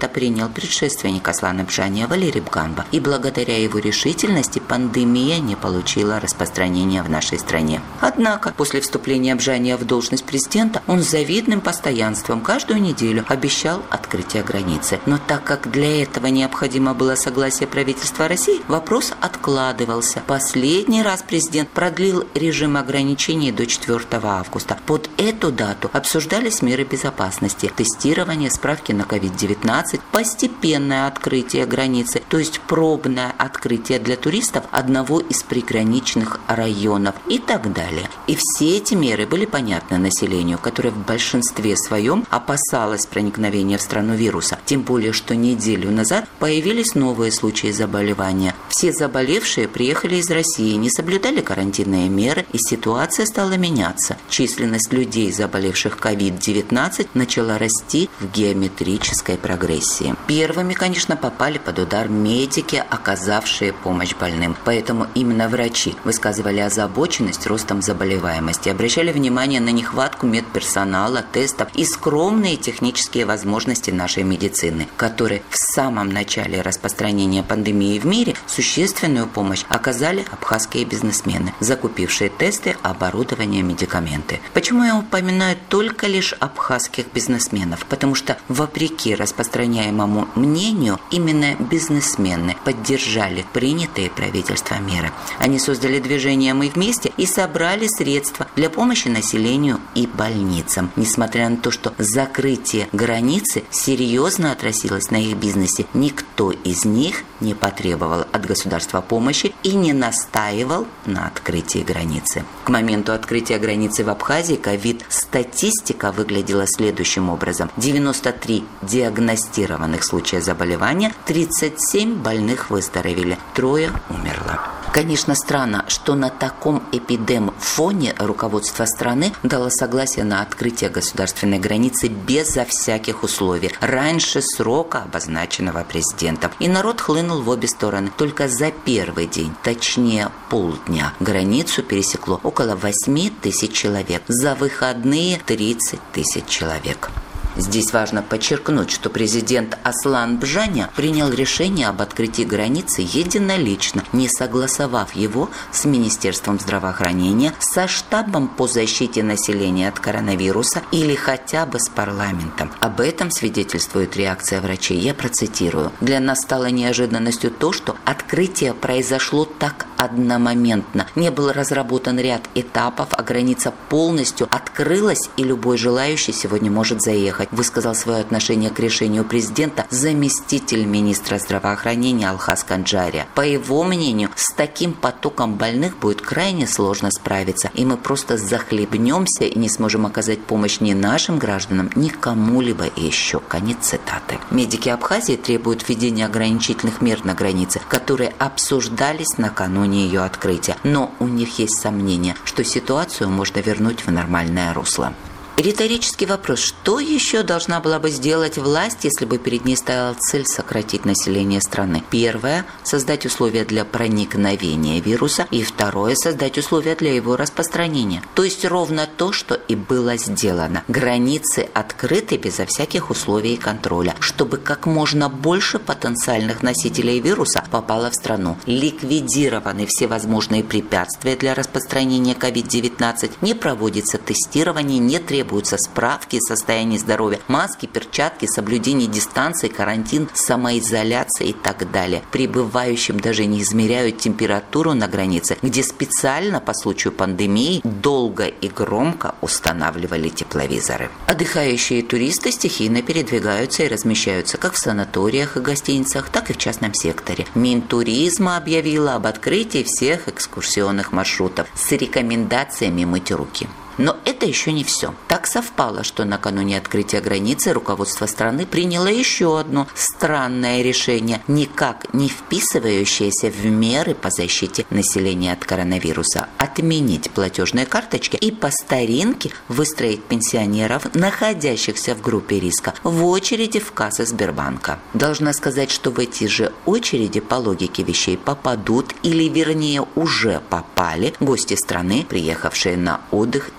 Speaker 15: принял предшественник Аслана Бжания Валерий Бганба, и благодаря его решительности пандемия не получила распространения в нашей стране. Однако, после вступления Бжания в должность президента, он с завидным постоянством каждую неделю обещал открытие границы. Но так как для этого необходимо было согласие правительства России, вопрос откладывался. Последний раз президент продлил режим ограничений до четвёртого августа. Под эту дату обсуждались меры безопасности, тестирование, справки на ковид девятнадцать, постепенное открытие границы, то есть пробное открытие для туристов одного из приграничных районов и так далее. И все эти меры были понятны населению, которое в большинстве своем опасалось проникновения в страну вируса. Тем более, что неделю назад появились новые случаи заболевания. Все заболевшие приехали из России, не соблюдали карантинные меры, и ситуация стала меняться. Численность людей, заболевших ковид девятнадцать, начала расти в геометрической прогрессии. Первыми, конечно, попали под удар медики, оказавшие помощь больным. Поэтому именно врачи высказывали озабоченность ростом заболеваемости, обращали внимание на нехватку медперсонала, тестов и скромные технические возможности нашей медицины, которые в самом начале распространения пандемии в мире существенную помощь оказали абхазские бизнесмены, закупившие тесты, оборудование, медикаменты. Почему я упоминаю только лишь абхазских бизнесменов? Потому что, вопреки распространяемому мнению, именно бизнесмены поддержали принятые правительством меры. Они создали движение «Мы вместе» и собрали средства для помощи населению и больницам. Несмотря на то, что закрытие границы серьезно отразилось на их бизнесе, никто из них не потребовал от государства помощи и не настаивал на открытии границы. К моменту открытия границы в Абхазии ковид-статистика выглядела следующим образом. девяносто три диагностированных случая заболевания, тридцать семь больных выздоровели, трое умерло. Конечно, странно, что на таком эпидем-фоне руководство страны дало согласие на открытие государственной границы безо всяких условий, раньше срока, обозначенного президентом. И народ хлынул в обе стороны. Только за первый день, точнее полдня, границу пересекло около восемь тысяч человек. За выходные тридцать тысяч человек. Здесь важно подчеркнуть, что президент Аслан Бжания принял решение об открытии границы единолично, не согласовав его с Министерством здравоохранения, со штабом по защите населения от коронавируса или хотя бы с парламентом. Об этом свидетельствует реакция врачей. Я процитирую. «Для нас стало неожиданностью то, что открытие произошло так одномоментно. Не был разработан ряд этапов, а граница полностью открылась, и любой желающий сегодня может заехать», высказал свое отношение к решению президента заместитель министра здравоохранения Алхаз Канджария. По его мнению, с таким потоком больных будет крайне сложно справиться, и мы просто захлебнемся и не сможем оказать помощь ни нашим гражданам, ни кому-либо еще. Конец цитаты. Медики Абхазии требуют введения ограничительных мер на границе, которые обсуждались накануне ее открытия, но у них есть сомнения, что ситуацию можно вернуть в нормальное русло. Риторический вопрос: что еще должна была бы сделать власть, если бы перед ней стояла цель сократить население страны? Первое – создать условия для проникновения вируса, и второе – создать условия для его распространения. То есть ровно то, что и было сделано. Границы открыты безо всяких условий и контроля, чтобы как можно больше потенциальных носителей вируса попало в страну. Ликвидированы все возможные препятствия для распространения ковид девятнадцать, не проводится тестирование, не требуется Требуются справки о состоянии здоровья, маски, перчатки, соблюдение дистанции, карантин, самоизоляция и так далее. Прибывающим даже не измеряют температуру на границе, где специально по случаю пандемии долго и громко устанавливали тепловизоры. Отдыхающие туристы стихийно передвигаются и размещаются как в санаториях и гостиницах, так и в частном секторе. Минтуризма объявила об открытии всех экскурсионных маршрутов с рекомендациями мыть руки. Но это еще не все. Так совпало, что накануне открытия границы руководство страны приняло еще одно странное решение, никак не вписывающееся в меры по защите населения от коронавируса. Отменить платежные карточки и по старинке выстроить пенсионеров, находящихся в группе риска, в очереди в кассы Сбербанка. Должна сказать, что в эти же очереди по логике вещей попадут, или вернее уже попали, гости страны, приехавшие на отдых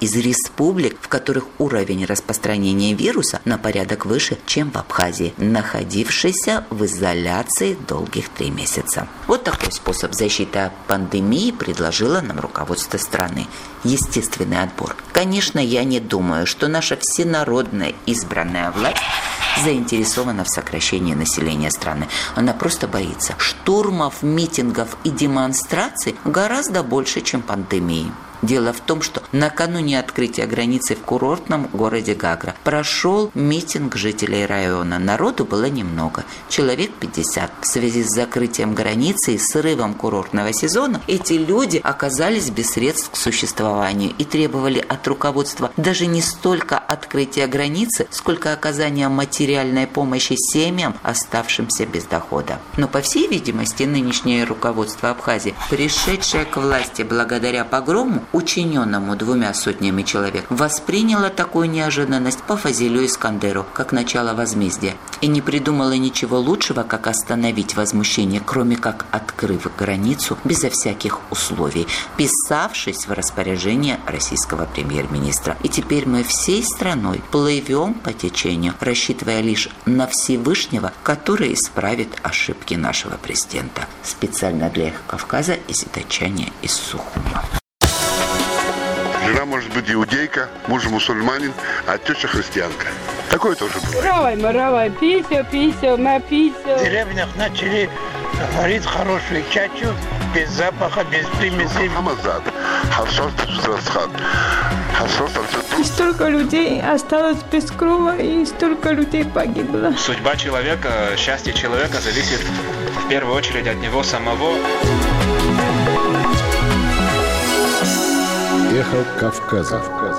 Speaker 15: из республик, в которых уровень распространения вируса на порядок выше, чем в Абхазии, находившейся в изоляции долгих три месяца. Вот такой способ защиты от пандемии предложило нам руководство страны. Естественный отбор. Конечно, я не думаю, что наша всенародная избранная власть заинтересована в сокращении населения страны. Она просто боится штурмов, митингов и демонстраций гораздо больше, чем пандемии. Дело в том, что накануне открытия границы в курортном городе Гагра прошел митинг жителей района. Народу было немного, человек пятьдесят. В связи с закрытием границы и срывом курортного сезона эти люди оказались без средств к существованию и требовали от руководства даже не столько открытия границы, сколько оказания материальной помощи семьям, оставшимся без дохода. Но, по всей видимости, нынешнее руководство Абхазии, пришедшее к власти благодаря погрому, учиненному двумя сотнями человек, восприняла такую неожиданность по Фазилю Искандеру, как начало возмездия, и не придумала ничего лучшего, как остановить возмущение, кроме как открыв границу безо всяких условий, писавшись в распоряжение российского премьер-министра. И теперь мы всей страной плывем по течению, рассчитывая лишь на Всевышнего, который исправит ошибки нашего президента. Специально для Эхо Кавказа из Датчане из Сухума.
Speaker 16: Жена может быть иудейка, муж мусульманин, а теща христианка. Такое тоже бывает.
Speaker 17: Равай, маравай, пися, пися, ма пися.
Speaker 18: В деревнях начали варить хорошую чачу, без запаха, без примесей.
Speaker 17: И столько людей осталось без крова, и столько людей погибло.
Speaker 19: Судьба человека, счастье человека зависит в первую очередь от него самого.
Speaker 11: Эхо Кавказа.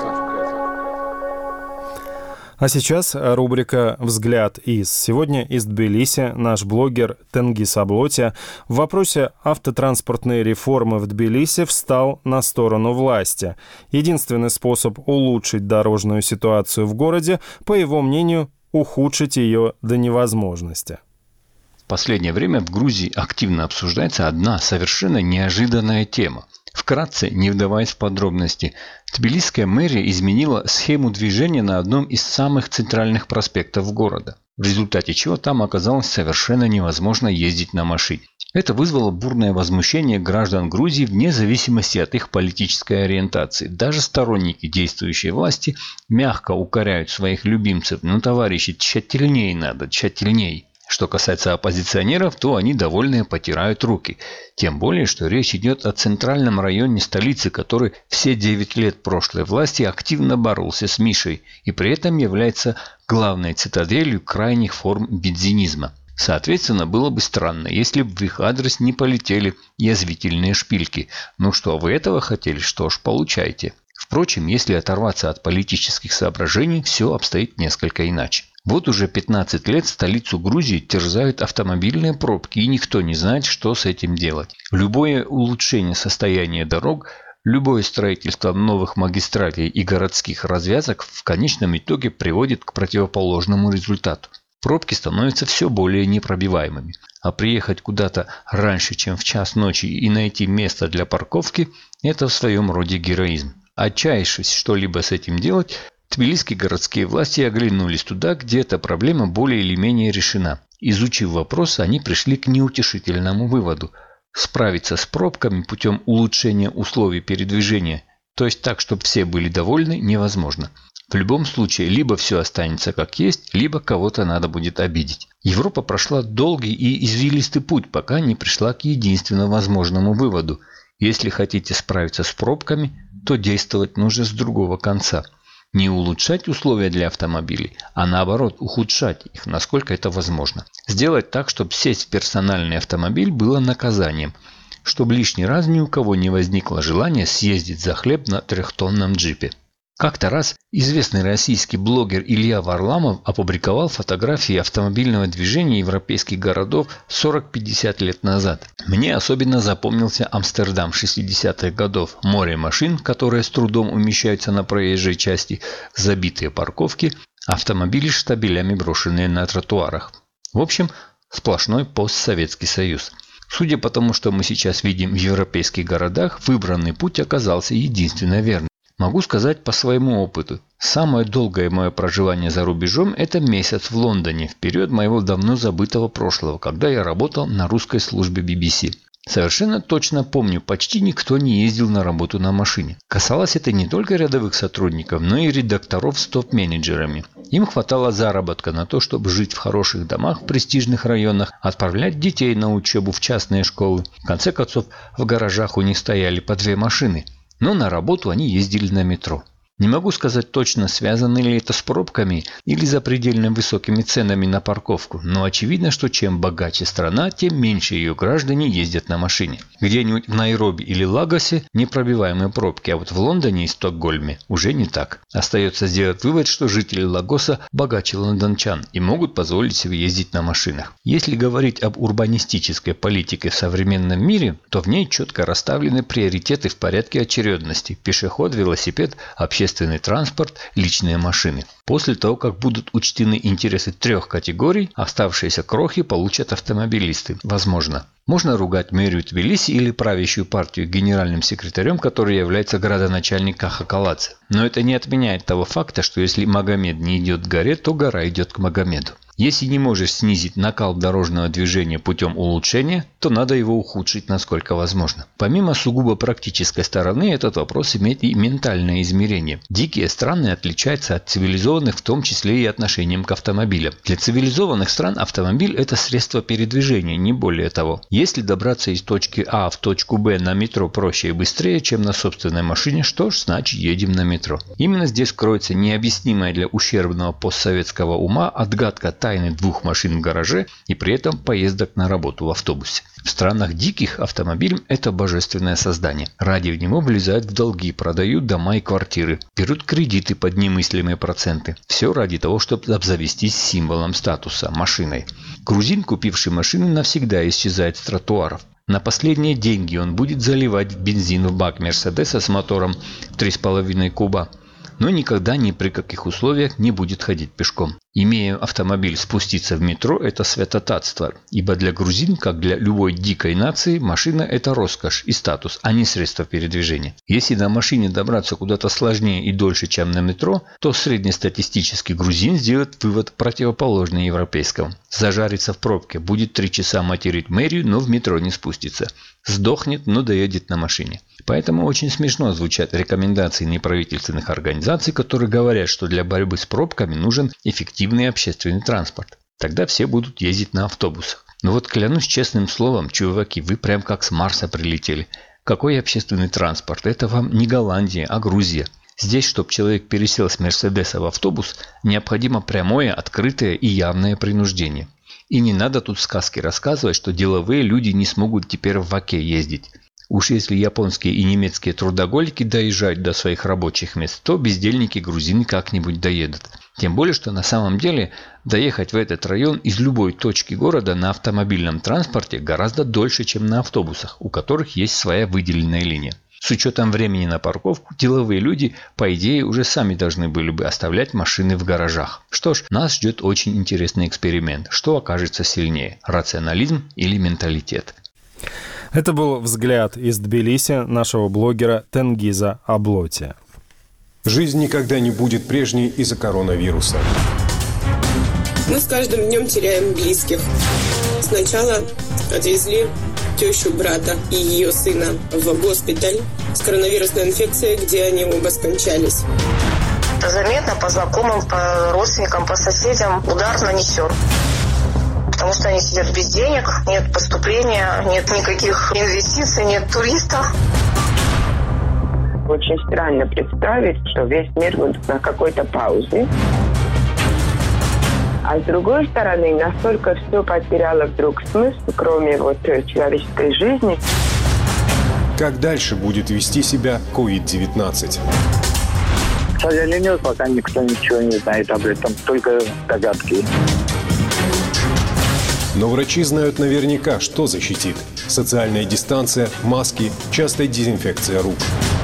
Speaker 1: А сейчас рубрика «Взгляд из». Сегодня из Тбилиси наш блогер Тенгиз Аблотя в вопросе автотранспортной реформы в Тбилиси встал на сторону власти. Единственный способ улучшить дорожную ситуацию в городе, по его мнению, ухудшить ее до невозможности.
Speaker 20: В последнее время в Грузии активно обсуждается одна совершенно неожиданная тема. Вкратце, не вдаваясь в подробности, тбилисская мэрия изменила схему движения на одном из самых центральных проспектов города, в результате чего там оказалось совершенно невозможно ездить на машине. Это вызвало бурное возмущение граждан Грузии вне зависимости от их политической ориентации. Даже сторонники действующей власти мягко укоряют своих любимцев: «Ну, товарищи, тщательнее надо, тщательнее». Что касается оппозиционеров, то они довольные потирают руки. Тем более, что речь идет о центральном районе столицы, который все девять лет прошлой власти активно боролся с Мишей и при этом является главной цитаделью крайних форм бензинизма. Соответственно, было бы странно, если бы в их адрес не полетели язвительные шпильки. Ну что, вы этого хотели? Что ж, получайте. Впрочем, если оторваться от политических соображений, все обстоит несколько иначе. Вот уже пятнадцать лет столицу Грузии терзают автомобильные пробки, и никто не знает, что с этим делать. Любое улучшение состояния дорог, любое строительство новых магистралей и городских развязок в конечном итоге приводит к противоположному результату. Пробки становятся все более непробиваемыми. А приехать куда-то раньше, чем в час ночи, и найти место для парковки – это в своем роде героизм. Отчаявшись что-либо с этим делать, тбилисские городские власти оглянулись туда, где эта проблема более или менее решена. Изучив вопрос, они пришли к неутешительному выводу. Справиться с пробками путем улучшения условий передвижения, то есть так, чтобы все были довольны, невозможно. В любом случае, либо все останется как есть, либо кого-то надо будет обидеть. Европа прошла долгий и извилистый путь, пока не пришла к единственно возможному выводу. Если хотите справиться с пробками, то действовать нужно с другого конца. Не улучшать условия для автомобилей, а наоборот ухудшать их, насколько это возможно. Сделать так, чтобы сесть в персональный автомобиль было наказанием, чтобы лишний раз ни у кого не возникло желания съездить за хлеб на трехтонном джипе. Как-то раз известный российский блогер Илья Варламов опубликовал фотографии автомобильного движения европейских городов сорок-пятьдесят лет назад. Мне особенно запомнился Амстердам шестидесятых годов. Море машин, которые с трудом умещаются на проезжей части, забитые парковки, автомобили с штабелями, брошенные на тротуарах. В общем, сплошной постсоветский союз. Судя по тому, что мы сейчас видим в европейских городах, выбранный путь оказался единственно верным. Могу сказать по своему опыту. Самое долгое мое проживание за рубежом – это месяц в Лондоне, в период моего давно забытого прошлого, когда я работал на русской службе би би си. Совершенно точно помню, почти никто не ездил на работу на машине. Касалось это не только рядовых сотрудников, но и редакторов с топ-менеджерами. Им хватало заработка на то, чтобы жить в хороших домах в престижных районах, отправлять детей на учебу в частные школы. В конце концов, в гаражах у них стояли по две машины, но на работу они ездили на метро. Не могу сказать точно, связано ли это с пробками или запредельно высокими ценами на парковку, но очевидно, что чем богаче страна, тем меньше ее граждане ездят на машине. Где-нибудь в Найроби или Лагосе непробиваемые пробки, а вот в Лондоне и Стокгольме уже не так. Остается сделать вывод, что жители Лагоса богаче лондончан и могут позволить себе ездить на машинах. Если говорить об урбанистической политике в современном мире, то в ней четко расставлены приоритеты в порядке очередности: пешеход, велосипед, общественный Общественный транспорт, личные машины. После того, как будут учтены интересы трех категорий, оставшиеся крохи получат автомобилисты. Возможно. Можно ругать мэрию Тбилиси или правящую партию генеральным секретарем, который является градоначальник Каха Каладзе. Но это не отменяет того факта, что если Магомед не идет к горе, то гора идет к Магомеду. Если не можешь снизить накал дорожного движения путем улучшения, то надо его ухудшить насколько возможно. Помимо сугубо практической стороны, этот вопрос имеет и ментальное измерение. Дикие страны отличаются от цивилизованных, в том числе и отношением к автомобилям. Для цивилизованных стран автомобиль – это средство передвижения, не более того. Если добраться из точки А в точку Б на метро проще и быстрее, чем на собственной машине, что ж, значит едем на метро. Именно здесь кроется необъяснимая для ущербного постсоветского ума отгадка тайны двух машин в гараже и при этом поездок на работу в автобусе. В странах диких автомобиль – это божественное создание. Ради него влезают в долги, продают дома и квартиры, берут кредиты под немыслимые проценты. Все ради того, чтобы обзавестись символом статуса – машиной. Грузин, купивший машину, навсегда исчезает с тротуаров. На последние деньги он будет заливать бензин в бак Мерседеса с мотором в три с половиной куба, но никогда ни при каких условиях не будет ходить пешком. Имея автомобиль, спуститься в метро – это святотатство, ибо для грузин, как для любой дикой нации, машина – это роскошь и статус, а не средство передвижения. Если на машине добраться куда-то сложнее и дольше, чем на метро, то среднестатистический грузин сделает вывод противоположный европейскому. Зажарится в пробке, будет три часа материть мэрию, но в метро не спустится. Сдохнет, но доедет на машине. Поэтому очень смешно звучат рекомендации неправительственных организаций, которые говорят, что для борьбы с пробками нужен эффективный общественный транспорт. Тогда все будут ездить на автобусах. Но вот клянусь честным словом, чуваки, вы прям как с Марса прилетели. Какой общественный транспорт? Это вам не Голландия, а Грузия. Здесь, чтобы человек пересел с Мерседеса в автобус, необходимо прямое, открытое и явное принуждение. И не надо тут сказки рассказывать, что деловые люди не смогут теперь в ваке ездить. Уж если японские и немецкие трудоголики доезжают до своих рабочих мест, то бездельники-грузины как-нибудь доедут. Тем более, что на самом деле доехать в этот район из любой точки города на автомобильном транспорте гораздо дольше, чем на автобусах, у которых есть своя выделенная линия. С учетом времени на парковку, деловые люди, по идее, уже сами должны были бы оставлять машины в гаражах. Что ж, нас ждет очень интересный эксперимент. Что окажется сильнее – рационализм или менталитет?
Speaker 1: Это был взгляд из Тбилиси нашего блогера Тенгиза Аблоти.
Speaker 5: Жизнь никогда не будет прежней из-за коронавируса.
Speaker 21: Мы с каждым днем теряем близких. Сначала отвезли тещу брата и ее сына в госпиталь с коронавирусной инфекцией, где они оба скончались.
Speaker 22: Заметно по знакомым, по родственникам, по соседям удар нанесен. Потому что они сидят без денег, нет поступления, нет никаких инвестиций, нет туристов.
Speaker 23: Очень странно представить, что весь мир будет на какой-то паузе. А с другой стороны, настолько все потеряло вдруг смысл, кроме вот человеческой жизни.
Speaker 5: Как дальше будет вести себя ковид девятнадцать?
Speaker 24: К сожалению, пока никто ничего не знает об этом, только догадки.
Speaker 5: Но врачи знают наверняка, что защитит. Социальная дистанция, маски, частая дезинфекция рук.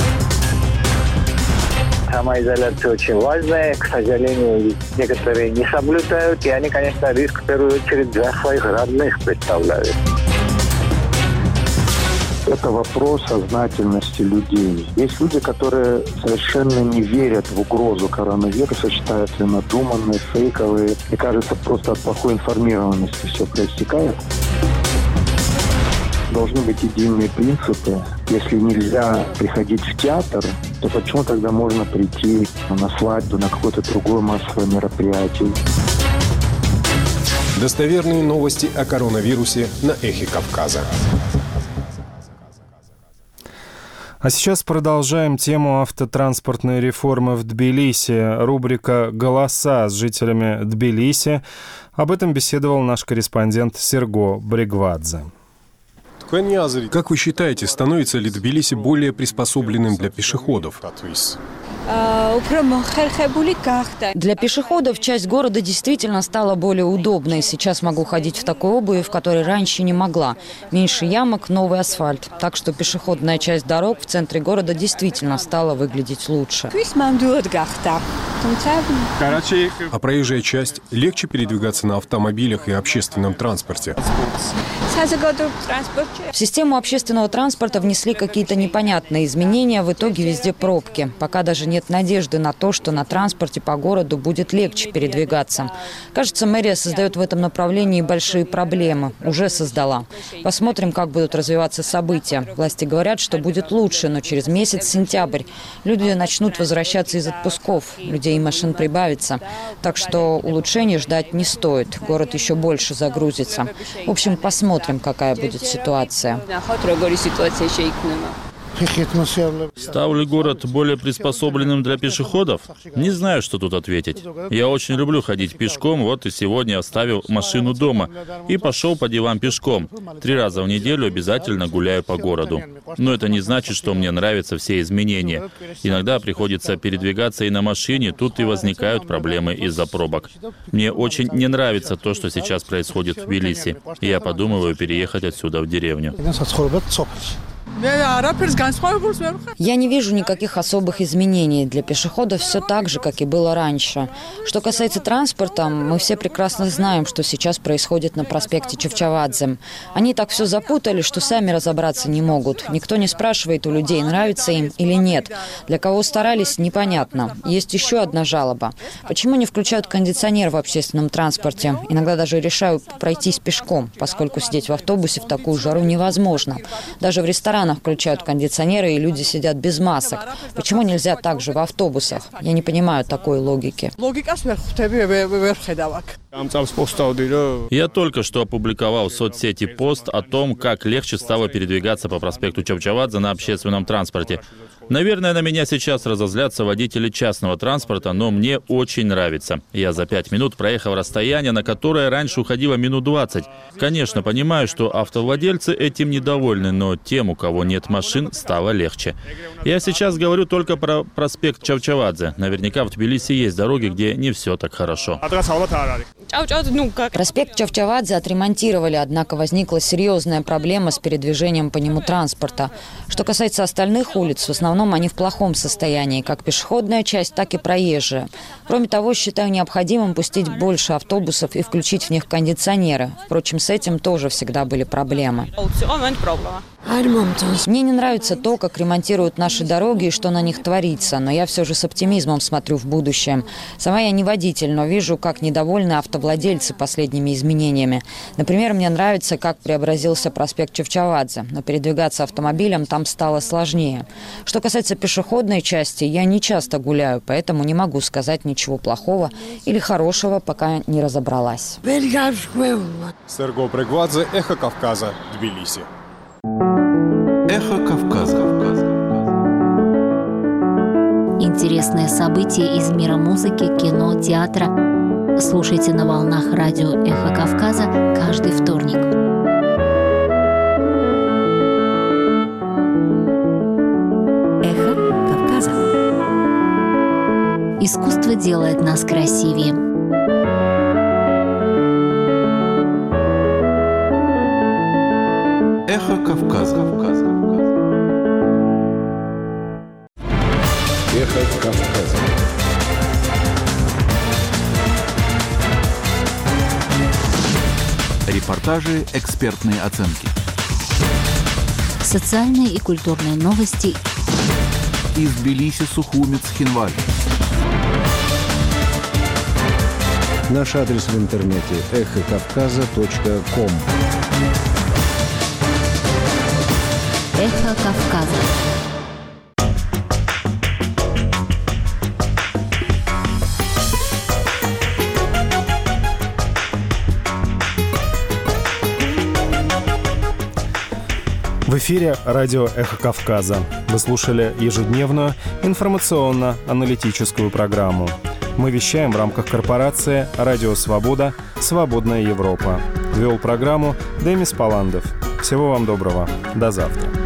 Speaker 24: Самоизоляция очень важная. К сожалению, некоторые не соблюдают. И они, конечно, риск в первую очередь для своих родных представляют.
Speaker 3: Это вопрос сознательности людей. Есть люди, которые совершенно не верят в угрозу коронавируса, считают ее надуманной, фейковой. Мне кажется, просто от плохой информированности все проистекает. Должны быть единые принципы. Если нельзя приходить в театр, то почему тогда можно прийти на свадьбу, на какое-то другое массовое мероприятие?
Speaker 5: Достоверные новости о коронавирусе на Эхе Кавказа.
Speaker 1: А сейчас продолжаем тему автотранспортной реформы в Тбилиси. Рубрика «Голоса» с жителями Тбилиси. Об этом беседовал наш корреспондент Серго Бригвадзе.
Speaker 5: Как вы считаете, становится ли Тбилиси более приспособленным для пешеходов?
Speaker 14: Для пешеходов часть города действительно стала более удобной. Сейчас могу ходить в такой обуви, в которой раньше не могла. Меньше ямок, новый асфальт. Так что пешеходная часть дорог в центре города действительно стала выглядеть лучше.
Speaker 5: А проезжая часть? Легче передвигаться на автомобилях и общественном транспорте?
Speaker 14: В систему общественного транспорта внесли какие-то непонятные изменения. В итоге везде пробки. Пока даже нет надежды на то, что на транспорте по городу будет легче передвигаться. Кажется, мэрия создает в этом направлении большие проблемы. Уже создала. Посмотрим, как будут развиваться события. Власти говорят, что будет лучше, но через месяц, сентябрь, люди начнут возвращаться из отпусков. Людей и машин прибавится. Так что улучшений ждать не стоит. Город еще больше загрузится. В общем, посмотрим, какая будет ситуация.
Speaker 4: Стал ли город более приспособленным для пешеходов? Не знаю, что тут ответить. Я очень люблю ходить пешком, вот и сегодня оставил машину дома и пошел по делам пешком. Три раза в неделю обязательно гуляю по городу. Но это не значит, что мне нравятся все изменения. Иногда приходится передвигаться и на машине, тут и возникают проблемы из-за пробок. Мне очень не нравится то, что сейчас происходит в Тбилиси. Я подумываю переехать отсюда в деревню.
Speaker 14: Я не вижу никаких особых изменений. Для пешеходов все так же, как и было раньше. Что касается транспорта, мы все прекрасно знаем, что сейчас происходит на проспекте Чавчавадзе. Они так все запутали, что сами разобраться не могут. Никто не спрашивает у людей, нравится им или нет. Для кого старались, непонятно. Есть еще одна жалоба. Почему не включают кондиционер в общественном транспорте? Иногда даже решаю пройтись пешком, поскольку сидеть в автобусе в такую жару невозможно. Даже в ресторанах включают кондиционеры, и люди сидят без масок. Почему нельзя так же в автобусах? Я не понимаю такой логики.
Speaker 4: Я только что опубликовал в соцсети пост о том, как легче стало передвигаться по проспекту Чавчавадзе на общественном транспорте. Наверное, на меня сейчас разозлятся водители частного транспорта, но мне очень нравится. Я за пять минут проехал расстояние, на которое раньше уходило минут двадцать. Конечно, понимаю, что автовладельцы этим недовольны, но тем, у кого нет машин, стало легче. Я сейчас говорю только про проспект Чавчавадзе. Наверняка в Тбилиси есть дороги, где не все так хорошо.
Speaker 14: Проспект Чавчавадзе отремонтировали, однако возникла серьезная проблема с передвижением по нему транспорта. Что касается остальных улиц, в основном они в плохом состоянии, как пешеходная часть, так и проезжая. Кроме того, считаю необходимым пустить больше автобусов и включить в них кондиционеры. Впрочем, с этим тоже всегда были проблемы. Мне не нравится то, как ремонтируют наши дороги и что на них творится, но я все же с оптимизмом смотрю в будущее. Сама я не водитель, но вижу, как недовольны автовладельцы последними изменениями. Например, мне нравится, как преобразился проспект Чавчавадзе, но передвигаться автомобилем там стало сложнее. Что касается пешеходной части, я не часто гуляю, поэтому не могу сказать ничего плохого или хорошего, пока не разобралась.
Speaker 5: Серго Бригвадзе, Эхо Кавказа, Тбилиси.
Speaker 13: Эхо Кавказа.
Speaker 12: Интересные события из мира музыки, кино, театра. Слушайте на волнах радио Эхо Кавказа каждый вторник. Эхо Кавказа. Искусство делает нас красивее.
Speaker 13: Эхо Кавказа.
Speaker 11: Эхо Кавказа.
Speaker 13: Репортажи, экспертные оценки.
Speaker 12: Социальные и культурные новости.
Speaker 13: Из Тбилиси, Сухуми, Цхинвали.
Speaker 11: Наш адрес в интернете эхо кавказа точка ком.
Speaker 12: Эхо Кавказа.
Speaker 1: В эфире радио «Эхо Кавказа». Вы слушали ежедневную информационно-аналитическую программу. Мы вещаем в рамках корпорации «Радио Свобода. Свободная Европа». Вел программу Демис Паландов. Всего вам доброго. До завтра.